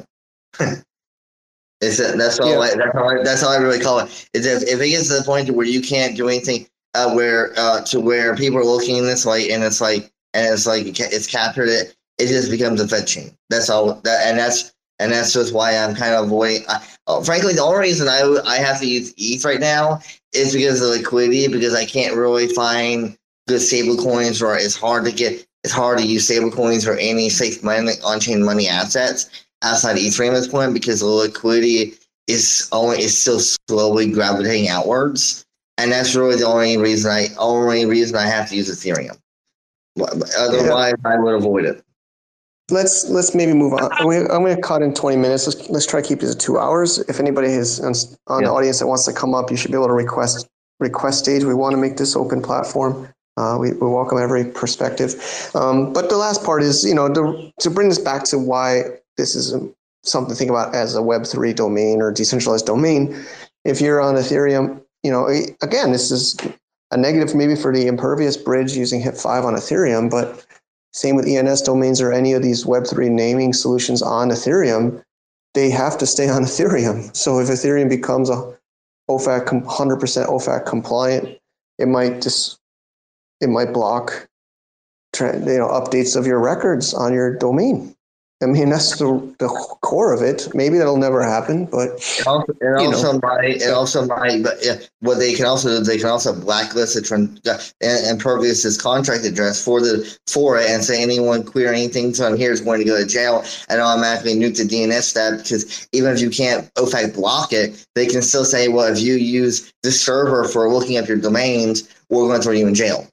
It's a, that's all. Yeah. I, that's all. I, that's all I really call it. Is if, if it gets to the point where you can't do anything. Uh, where uh, to where people are looking in this light, and it's like, and it's like it's captured it. It just becomes a Fed chain. That's all. That and that's and that's just why I'm kind of avoiding. I, uh, frankly, the only reason I I have to use E T H right now is because of the liquidity. Because I can't really find good stable coins, or it's hard to get. It's hard to use stable coins or any safe money on-chain money assets outside of Ethereum at this point, because the liquidity is only is still slowly gravitating outwards. And that's really the only reason I only reason I have to use Ethereum. Otherwise, yeah. I would avoid it. Let's let's maybe move on. I'm going to cut in twenty minutes. Let's let's try to keep it to two hours. If anybody is on, on yeah. the audience that wants to come up, you should be able to request request stage. We want to make this open platform. Uh, we, we welcome every perspective. Um, but the last part is, you know, to to bring this back to why this is something to think about as a Web three domain or decentralized domain. If you're on Ethereum, you know, again, this is a negative maybe for the impervious bridge using H I P five on Ethereum, but same with E N S domains or any of these Web three naming solutions on Ethereum, they have to stay on Ethereum. So if Ethereum becomes a O F A C, one hundred percent O F A C compliant, it might just, it might block, you know, updates of your records on your domain. I mean, that's the, the core of it. Maybe that'll never happen, but It also, it you also know. might. It also might. But yeah, what they can also do, they can also blacklist it from uh, Impervious's contract address for the for it, and say anyone queer anything on here is going to go to jail, and automatically nuke the D N S stat. Because even if you can't O FAC block it, they can still say, well, if you use this server for looking up your domains, we're going to throw you in jail.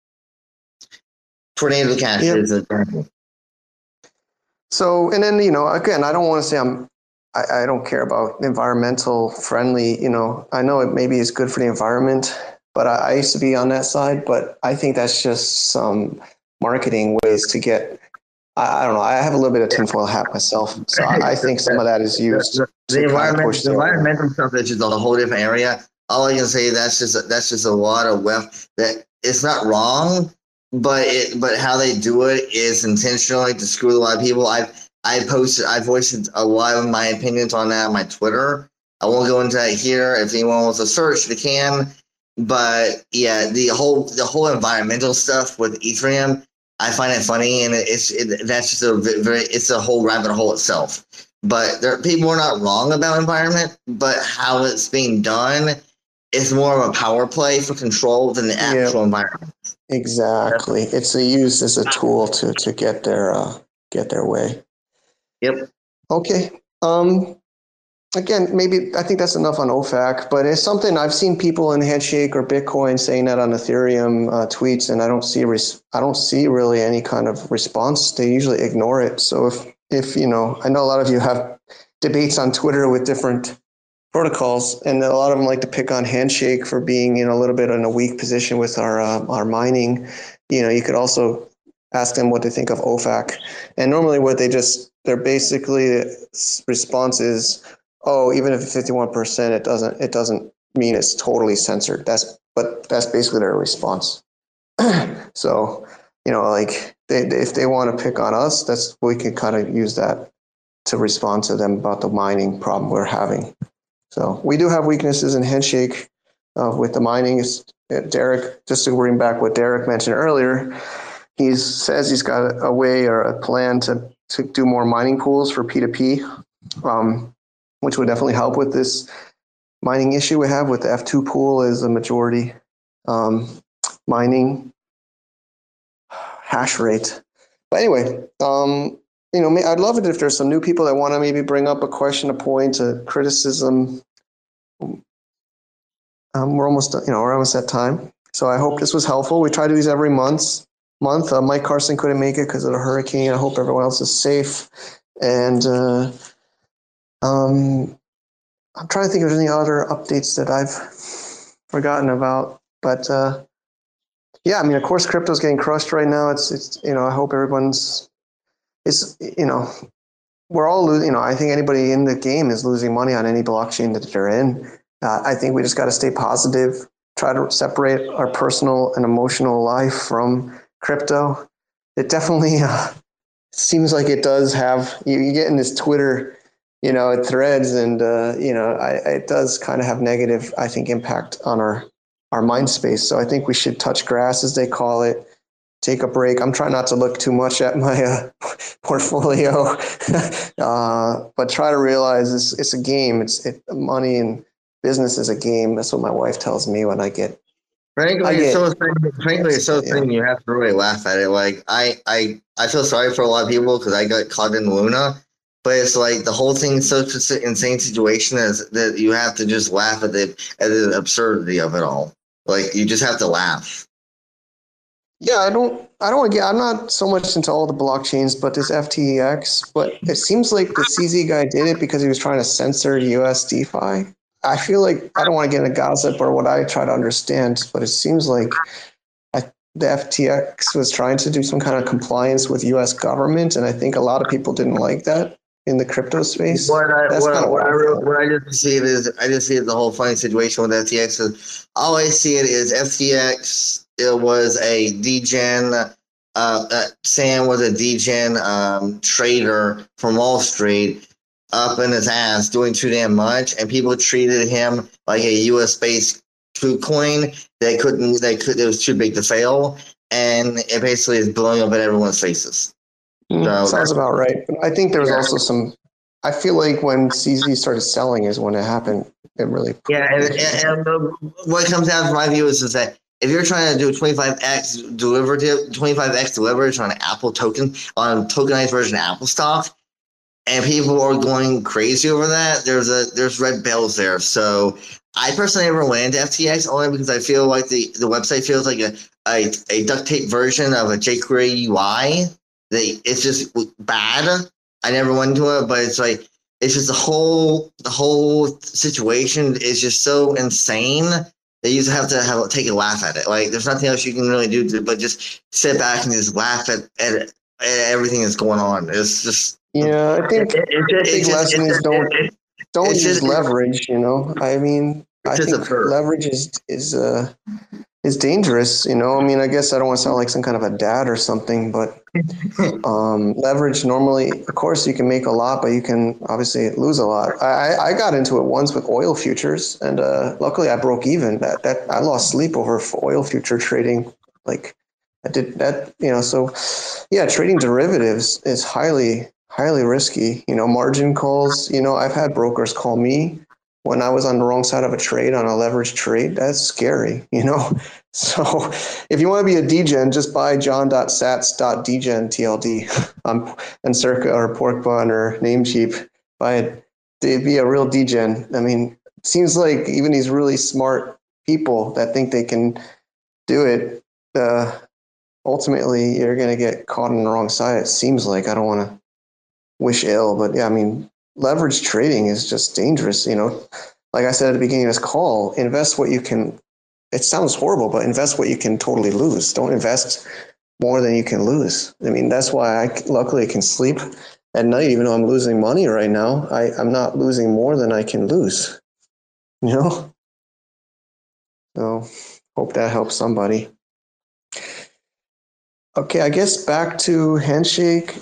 Tornado Cash Yep. is a example. So, and then, you know, again, I don't want to say I'm, I, I don't care about environmental friendly, you know, I know it maybe is good for the environment, but I, I used to be on that side, but I think that's just some marketing ways to get, I, I don't know, I have a little bit of tinfoil hat myself. So I, I think some of that is used The, the, to the, kind of environment, push the environmental stuff is just a whole different area. All I can say that's just a, that's just a lot of web that it's not wrong. But it, but how they do it is intentionally to screw a lot of people. I've I posted I voiced a lot of my opinions on that on my Twitter. I won't go into that here. If anyone wants to search, they can. But yeah, the whole the whole environmental stuff with Ethereum, I find it funny, and it's it, that's just a very it's a whole rabbit hole itself. But there people are not wrong about environment, but how it's being done is more of a power play for control than the actual yeah. environment. Exactly. It's a used as a tool to, to get their uh, get their way. Yep. Okay. Um, again, maybe I think that's enough on O FAC, but it's something I've seen people in Handshake or Bitcoin saying that on Ethereum uh, tweets, and I don't see res- I don't see really any kind of response. They usually ignore it. So if if you know, I know a lot of you have debates on Twitter with different protocols, and a lot of them like to pick on Handshake for being, you know, a little bit in a weak position with our uh, our mining. You know, you could also ask them what they think of O FAC, and normally what they just they're basically response is, oh, even if it's fifty-one percent, it doesn't it doesn't mean it's totally censored. That's but that's basically their response. So, you know, like they, they if they want to pick on us, that's we can kind of use that to respond to them about the mining problem we're having. So we do have weaknesses in Handshake uh, with the mining. It's, uh, Derek, just to bring back what Derek mentioned earlier, he says he's got a way or a plan to, to do more mining pools for P two P, um, which would definitely help with this mining issue we have with the F two pool is a majority um, mining hash rate. But anyway, um, you know, I'd love it if there's some new people that want to maybe bring up a question, a point, a criticism. Um, we're almost, you know, we're almost at time. So I hope this was helpful. We try to do these every month. Month. Uh, Mike Carson couldn't make it because of the hurricane. I hope everyone else is safe. And uh, um, I'm trying to think if there's any other updates that I've forgotten about. But uh, yeah, I mean, of course, crypto's getting crushed right now. It's, it's, you know, I hope everyone's, it's, you know, we're all losing, you know, I think anybody in the game is losing money on any blockchain that they're in. Uh, I think we just got to stay positive, try to separate our personal and emotional life from crypto. It definitely uh, seems like it does have, you, you get in this Twitter, you know, it threads and, uh, you know, I, it does kind of have negative, I think, impact on our, our mind space. So I think we should touch grass, as they call it, take a break. I'm trying not to look too much at my uh, portfolio, uh, but try to realize it's, it's a game. It's it, money and business is a game. That's what my wife tells me when I get. Frankly, I it's get, so thin, frankly, it's so yeah. thin. You have to really laugh at it. Like I, I, I feel sorry for a lot of people because I got caught in Luna, but it's like the whole thing is such an insane situation is that you have to just laugh at the at the absurdity of it all. Like you just have to laugh. Yeah, I don't. I don't want to get. I'm not so much into all the blockchains, but this F T X. But it seems like the C Z guy did it because he was trying to censor U S DeFi. I feel like I don't want to get into gossip or what I try to understand, but it seems like I, the F T X was trying to do some kind of compliance with U S government, and I think a lot of people didn't like that in the crypto space. What I That's what, kind of what, what I, I re- what I just see it is I just see it the whole funny situation with F T X. Is, all I see it is F T X. It was a degen. Uh, uh, Sam was a degen um, trader from Wall Street, up in his ass doing too damn much, and people treated him like a U S based KuCoin. They couldn't. They could. It was too big to fail, and it basically is blowing up in everyone's faces. Mm, So sounds about right. But I think there was Yeah. also some. I feel like when C Z started selling is when it happened. It really. Yeah, and, and, and what comes down to my view is, is that if you're trying to do twenty-five x derivative, twenty-five x leverage on an Apple token, on a tokenized version of Apple stock, and people are going crazy over that, there's a there's red bells there. So I personally never went into F T X only because I feel like the, the website feels like a, a, a duct tape version of a jQuery U I. They, it's just bad. I never went into it, but it's like it's just the whole the whole situation is just so insane that you just have to have take a laugh at it. Like there's nothing else you can really do to, but just sit back and just laugh at, at, at everything that's going on. It's just Yeah, I think it, it, the it, big just, lesson it, is don't it, don't it's use just- leverage. You know, I mean, I just think absurd. leverage is is uh is dangerous. You know, I mean, I guess I don't want to sound like some kind of a dad or something, but um, leverage normally, of course, you can make a lot, but you can obviously lose a lot. I I got into it once with oil futures, and uh, luckily I broke even. That that I lost sleep over oil future trading. Like I did that, you know. So yeah, trading derivatives is highly highly risky. You know, margin calls. You know, I've had brokers call me when I was on the wrong side of a trade on a leverage trade. That's scary, you know? So if you want to be a degen, just buy john.sats.degen T L D um, and Circa or Pork Bun or Namecheap. Buy it. They'd be a real degen. I mean, it seems like even these really smart people that think they can do it, uh, ultimately you're going to get caught on the wrong side. It seems like. I don't want to wish ill, but yeah, I mean, leverage trading is just dangerous. You know, like I said at the beginning of this call, invest what you can. It sounds horrible, but invest what you can totally lose. Don't invest more than you can lose. I mean, that's why I luckily can sleep at night, even though I'm losing money right now. I, I'm not losing more than I can lose. You know? So hope that helps somebody. Okay, I guess back to Handshake.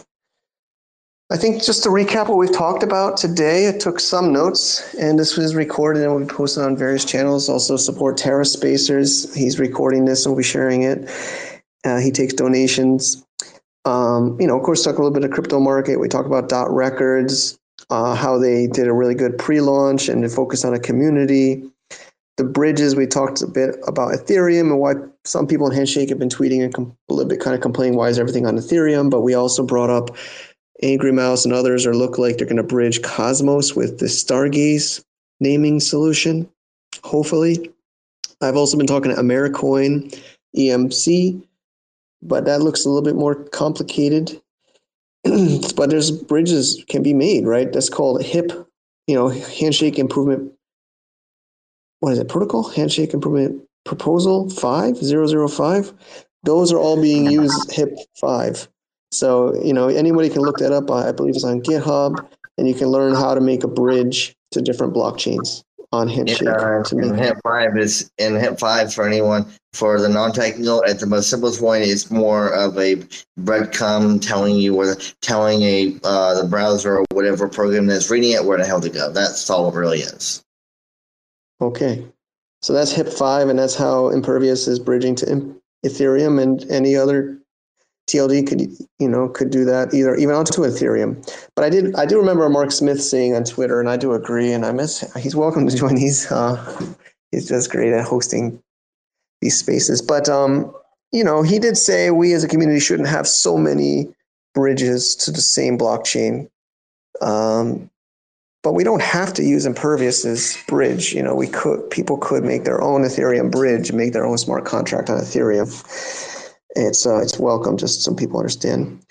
I think just to recap what we've talked about today, I took some notes, and this was recorded and will be posted on various channels. Also support Terra Spacers. He's recording this and we'll be sharing it. Uh, he takes donations. Um, you know, of course, talk a little bit of crypto market. We talk about Dot Records, uh, how they did a really good pre-launch and they focused on a community. The bridges, we talked a bit about Ethereum and why some people in Handshake have been tweeting and com- a little bit kind of complaining why is everything on Ethereum, but we also brought up Angry Mouse and others are look like they're going to bridge Cosmos with the Stargaze naming solution, hopefully. I've also been talking to Americoin, E M C, but that looks a little bit more complicated. But there's bridges can be made, right? That's called H I P, you know, Handshake Improvement. What is it? Protocol? Handshake Improvement Proposal five, zero zero five. Those are all being used H I P five. So, you know, anybody can look that up. I believe it's on GitHub, and you can learn how to make a bridge to different blockchains on Handshake. Yeah, to make and H I P five is in H I P five for anyone for the non-technical. At the most simplest point, it's more of a breadcrumb telling you where, telling a uh, the browser or whatever program that's reading it where the hell to go. That's all it really is. Okay, so that's H I P five, and that's how Impervious is bridging to Ethereum, and any other T L D could, you know, could do that either, even onto Ethereum. But I did, I do remember Mark Smith saying on Twitter, and I do agree, and I miss, he's welcome to join these. Uh, he's just great at hosting these spaces. But, um, you know, he did say we as a community shouldn't have so many bridges to the same blockchain. Um, but we don't have to use Impervious's bridge. You know, we could, people could make their own Ethereum bridge and make their own smart contract on Ethereum. It's uh, it's welcome, just so people understand.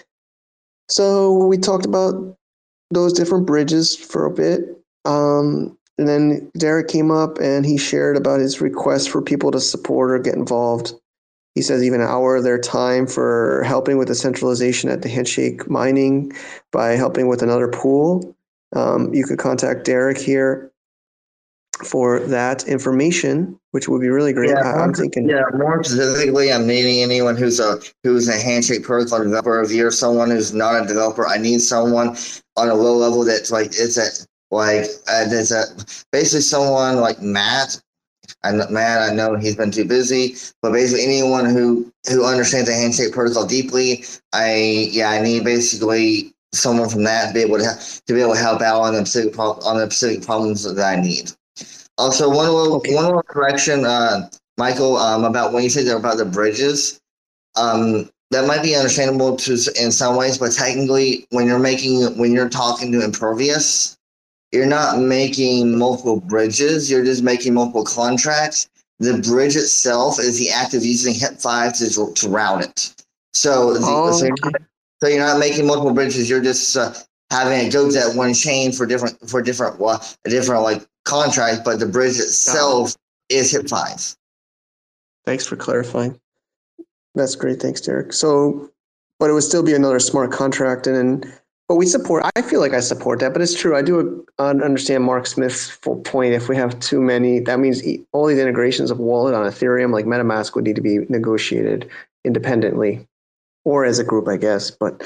So we talked about those different bridges for a bit. Um, and then Derek came up and he shared about his request for people to support or get involved. He says even an hour of their time for helping with the centralization at the Handshake mining by helping with another pool. Um, you could contact Derek here for that information, which would be really great. Yeah, I, I'm thinking. Yeah, more specifically, I'm needing anyone who's a who's a Handshake protocol developer. If you're someone who's not a developer, I need someone on a low level that's like it's a like uh, there's a basically someone like Matt I'm not mad. I know he's been too busy, but basically anyone who who understands the handshake protocol deeply, I yeah, I need basically someone from that to be able to to be able to help out on the specific pro- on the specific problems that I need. Also, one little Okay. one little correction, uh, Michael, um, about when you said about the bridges. Um, that might be understandable to in some ways, but technically, when you're making when you're talking to Impervious, you're not making multiple bridges. You're just making multiple contracts. The bridge itself is the act of using H I P five to to route it. So, the, Oh, so, you're okay. not, so you're not making multiple bridges. You're just uh, having it go to that one chain for different for different uh, different like contracts, but the bridge itself is H I P five. Thanks for clarifying. That's great. Thanks, Derek. So, but it would still be another smart contract, and, and but we support. I feel like I support that, but it's true. I do uh, understand Mark Smith's full point. If we have too many, that means e- all these integrations of wallet on Ethereum, like MetaMask, would need to be negotiated independently or as a group, I guess. But,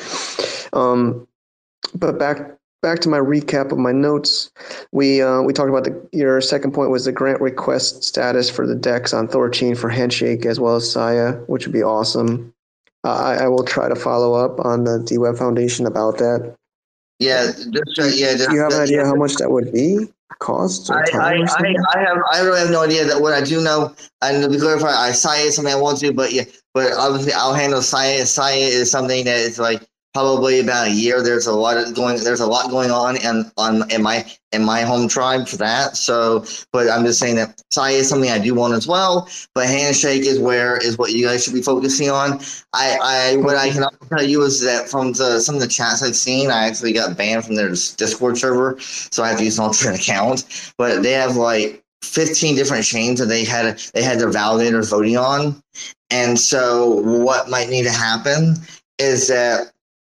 um, but back back to my recap of my notes. We uh, we talked about the your second point was the grant request status for the DEX on Thorchain for Handshake as well as Saya, which would be awesome. Uh, I, I will try to follow up on the D Web Foundation about that. Yeah, just uh, yeah. Just, Do you have an uh, idea yeah. how much that would be? Cost or I, time I, or I, something? I have I really have no idea that what I do know, and to be clarified, I Saya is something I want to, but yeah, but obviously I'll handle Saya. Saya is something that is like probably about a year. There's a lot of going there's a lot going on in on in my in my home tribe for that. So, but I'm just saying that Saya is something I do want as well. But Handshake is where is what you guys should be focusing on. I, I what I can also tell you is that from the some of the chats I've seen, I actually got banned from their Discord server, so I have to use an alternate account. But they have like fifteen different chains that they had they had their validators voting on, and so what might need to happen is that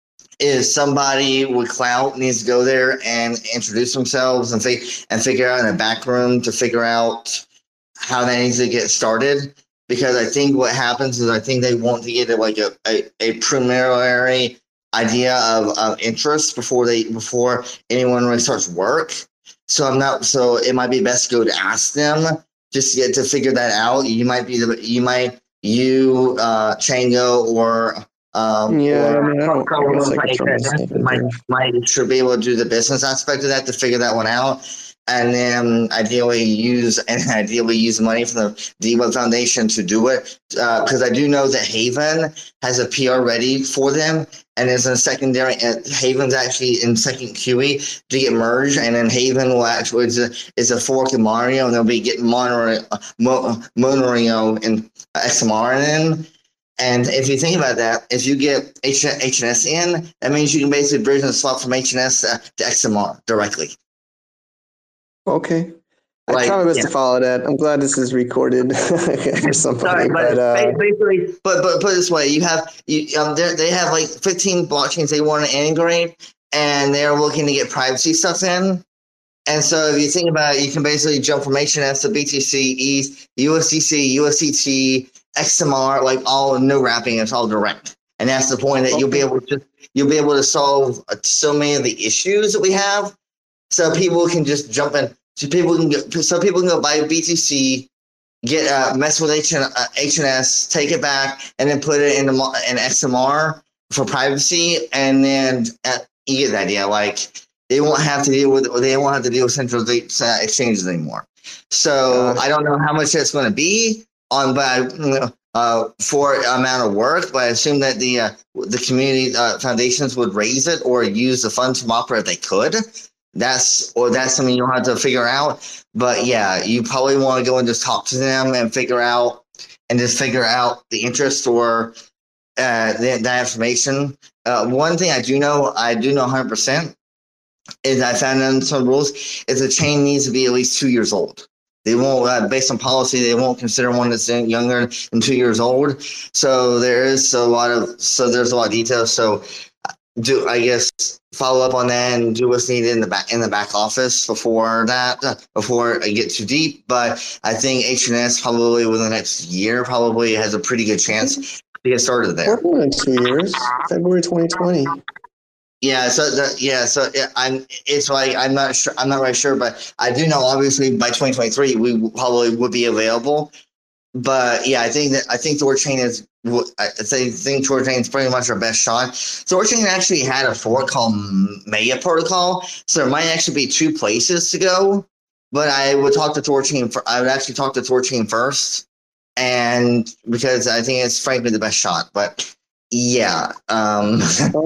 is somebody with clout needs to go there and introduce themselves and fi- and figure out in a back room to figure out how that needs to get started. Because I think what happens is I think they want to get a, like a, a, a preliminary idea of, of interest before they before anyone really starts work. So I'm not. So it might be best to go to ask them just to get to figure that out. You might be the you might you uh, Chango or um, Yeah, or I mean, I don't- I guess I could throw myself in might there. might should be able to do the business aspect of that to figure that one out. And then ideally use and ideally use money from the D Web Foundation to do it, because uh, I do know that Haven has a P R ready for them, and is in secondary. Uh, Haven's actually in second Q E to get merged, and then Haven will actually is a, is a fork of Mario, and they'll be getting Monorio, uh, Monorio and X M R in. And if you think about that, if you get H- HNS in, that means you can basically bridge and swap from H N S uh, to X M R directly. Okay. I Like, try my best yeah. to follow that. I'm glad this is recorded for somebody. Sorry, but, but uh, basically, but but put it this way: you have you um they have like fifteen blockchains they want to integrate, and they're looking to get privacy stuff in. And so, if you think about it, you can basically jump from H N S to B T C, E T H, U S D C, U S D T, X M R, like all no wrapping. It's all direct, and that's the point that you'll be able to you'll be able to solve so many of the issues that we have. So people can just jump in. So people can go, so people can go buy B T C, get uh, mess with H N, uh, H N S, take it back, and then put it in an X M R for privacy. And then uh, you get the idea. Like they won't have to deal with they won't have to deal with central uh, exchanges anymore. So uh, I don't know how much that's going to be on, but you know, uh, for amount of work. But I assume that the uh, the community uh, foundations would raise it or use the funds from Opera if they could. That's or that's something you'll have to figure out. But yeah, you probably want to go and just talk to them and figure out and just figure out the interest or uh, the, that information. Uh, one thing I do know, I do know one hundred percent is I found in some rules is the chain needs to be at least two years old. They won't, uh, based on policy, they won't consider one that's younger than two years old. So there is a lot of so there's a lot of details. So. Do I guess follow up on that and do what's needed in the back in the back office before that uh, before I get too deep. But I think H N S probably within the next year probably has a pretty good chance to get started there. We're more than two years. February twenty twenty. Yeah, so the, yeah, so yeah, I'm. It's like I'm not sure. I'm not really sure, but I do know obviously by twenty twenty-three we probably would be available. But yeah, I think that I think ThorChain is. I think think ThorChain is pretty much our best shot. ThorChain actually had a fork called Maya Protocol, so there might actually be two places to go. But I would talk to ThorChain. For, I would actually talk to ThorChain first, and because I think it's frankly the best shot. But yeah. Um,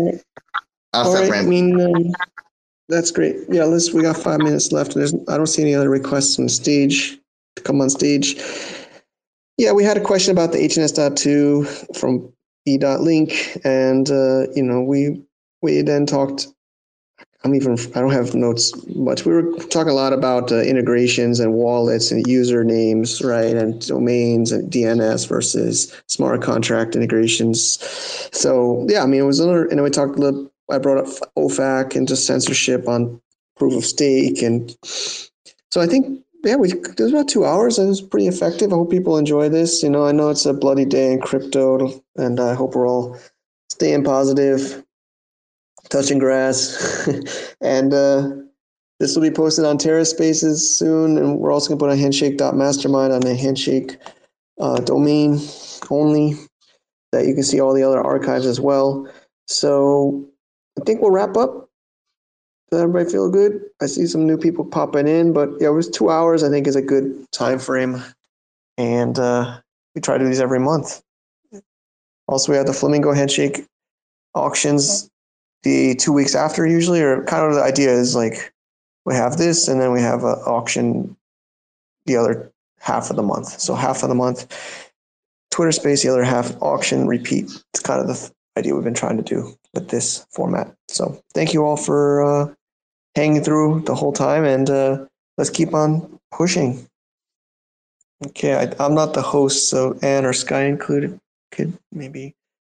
All right, I mean, um, that's great. Yeah, let's. We got five minutes left. There's, I don't see any other requests on stage to come on stage. Yeah, we had a question about the H N S dot two from e.link, and uh, you know, we we then talked. I'm even. I don't have notes much. We were talking a lot about uh, integrations and wallets and usernames, right, and domains and D N S versus smart contract integrations. So yeah, I mean, it was another. And we talked a little. I brought up O F A C and just censorship on proof of stake. And so I think, yeah, we, it was about two hours and it was pretty effective. I hope people enjoy this. You know, I know it's a bloody day in crypto, and I hope we're all staying positive, touching grass. and uh, this will be posted on Terra Spaces soon. And we're also going to put on handshake dot mastermind on a Handshake uh, domain only, that you can see all the other archives as well. So I think we'll wrap up. Does everybody feel good? I see some new people popping in, but yeah, it was two hours, I think, is a good time frame. And uh, we try to do these every month. Also, we have the Flamingo Handshake auctions the two weeks after usually, or kind of the idea is like we have this and then we have an auction the other half of the month. So half of the month, Twitter Space, the other half auction, repeat. It's kind of the th- idea we've been trying to do with this format. So thank you all for uh, hanging through the whole time, and uh, let's keep on pushing. Okay, I, I'm not the host, so Anne or Sky included could maybe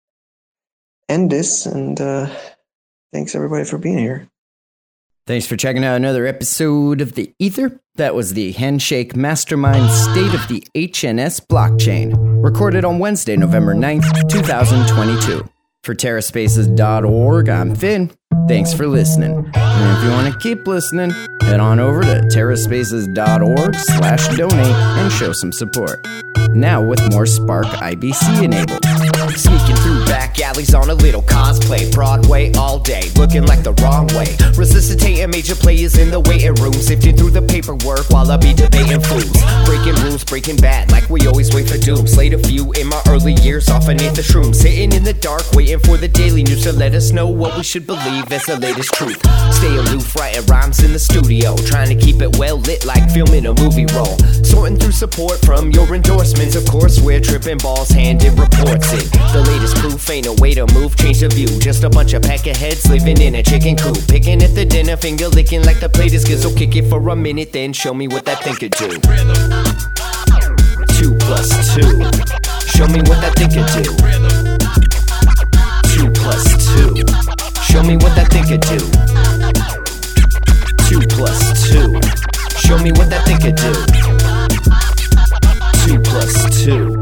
end this, and uh, thanks everybody for being here. Thanks for checking out another episode of The Ether. That was the Handshake Mastermind State of the H N S Blockchain, recorded on Wednesday, November ninth, twenty twenty-two. For terra spaces dot org, I'm Finn. Thanks for listening. And if you want to keep listening, head on over to terra spaces dot org slash donate and show some support. Now with more Spark I B C enabled. Sneaking through back alleys on a little cosplay. Broadway all day, looking like the wrong way. Resuscitating major players in the waiting room. Sifting through the paperwork while I be debating fools. Breaking rules, breaking bad, like we always wait for doom. Slayed a few in my early years, off beneath the shrooms. Sitting in the dark, waiting for the daily news to let us know what we should believe as the latest truth. Stay aloof, writing rhymes in the studio. Trying to keep it well lit like filming a movie roll. Sorting through support from your endorsements. Of course, we're tripping balls, handing reports in. The latest proof ain't a way to move, change the view. Just a bunch of peckerheads living in a chicken coop. Picking at the dinner, finger licking like the plate is good. So kick it for a minute, then show me what that thing could do. Two plus two. Show me what that thing could do. Two plus two. Show me what that thing could do. Two plus two. Show me what that thing could do. Two plus two.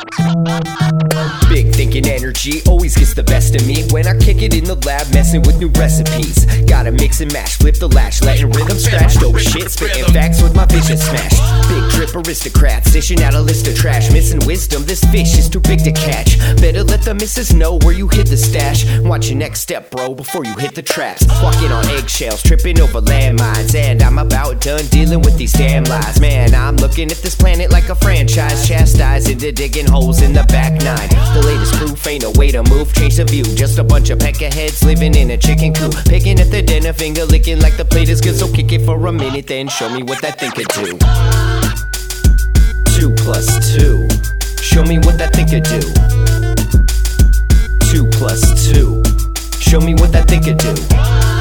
Big thinking energy always gets the best of me when I kick it in the lab, messing with new recipes. Gotta mix and mash, flip the latch, letting rhythm scratch. Dope shit, spitting facts with my vision smashed. Big drip aristocrats, dishing out a list of trash. Missing wisdom, this fish is too big to catch. Better let the missus know where you hid the stash. Watch your next step, bro, before you hit the traps. Walking on eggshells, tripping over landmines. And I'm about done dealing with these damn lies. Man, I'm looking at this planet like a franchise. Chastised into digging holes in the back nine. The latest proof ain't a way to move, change the view. Just a bunch of peckerheads living in a chicken coop. Picking at the dinner, finger licking like the plate is good. So kick it for a minute, then show me what that thing could do. Two plus two. Show me what that thing could do. Two plus two. Show me what that thing could do.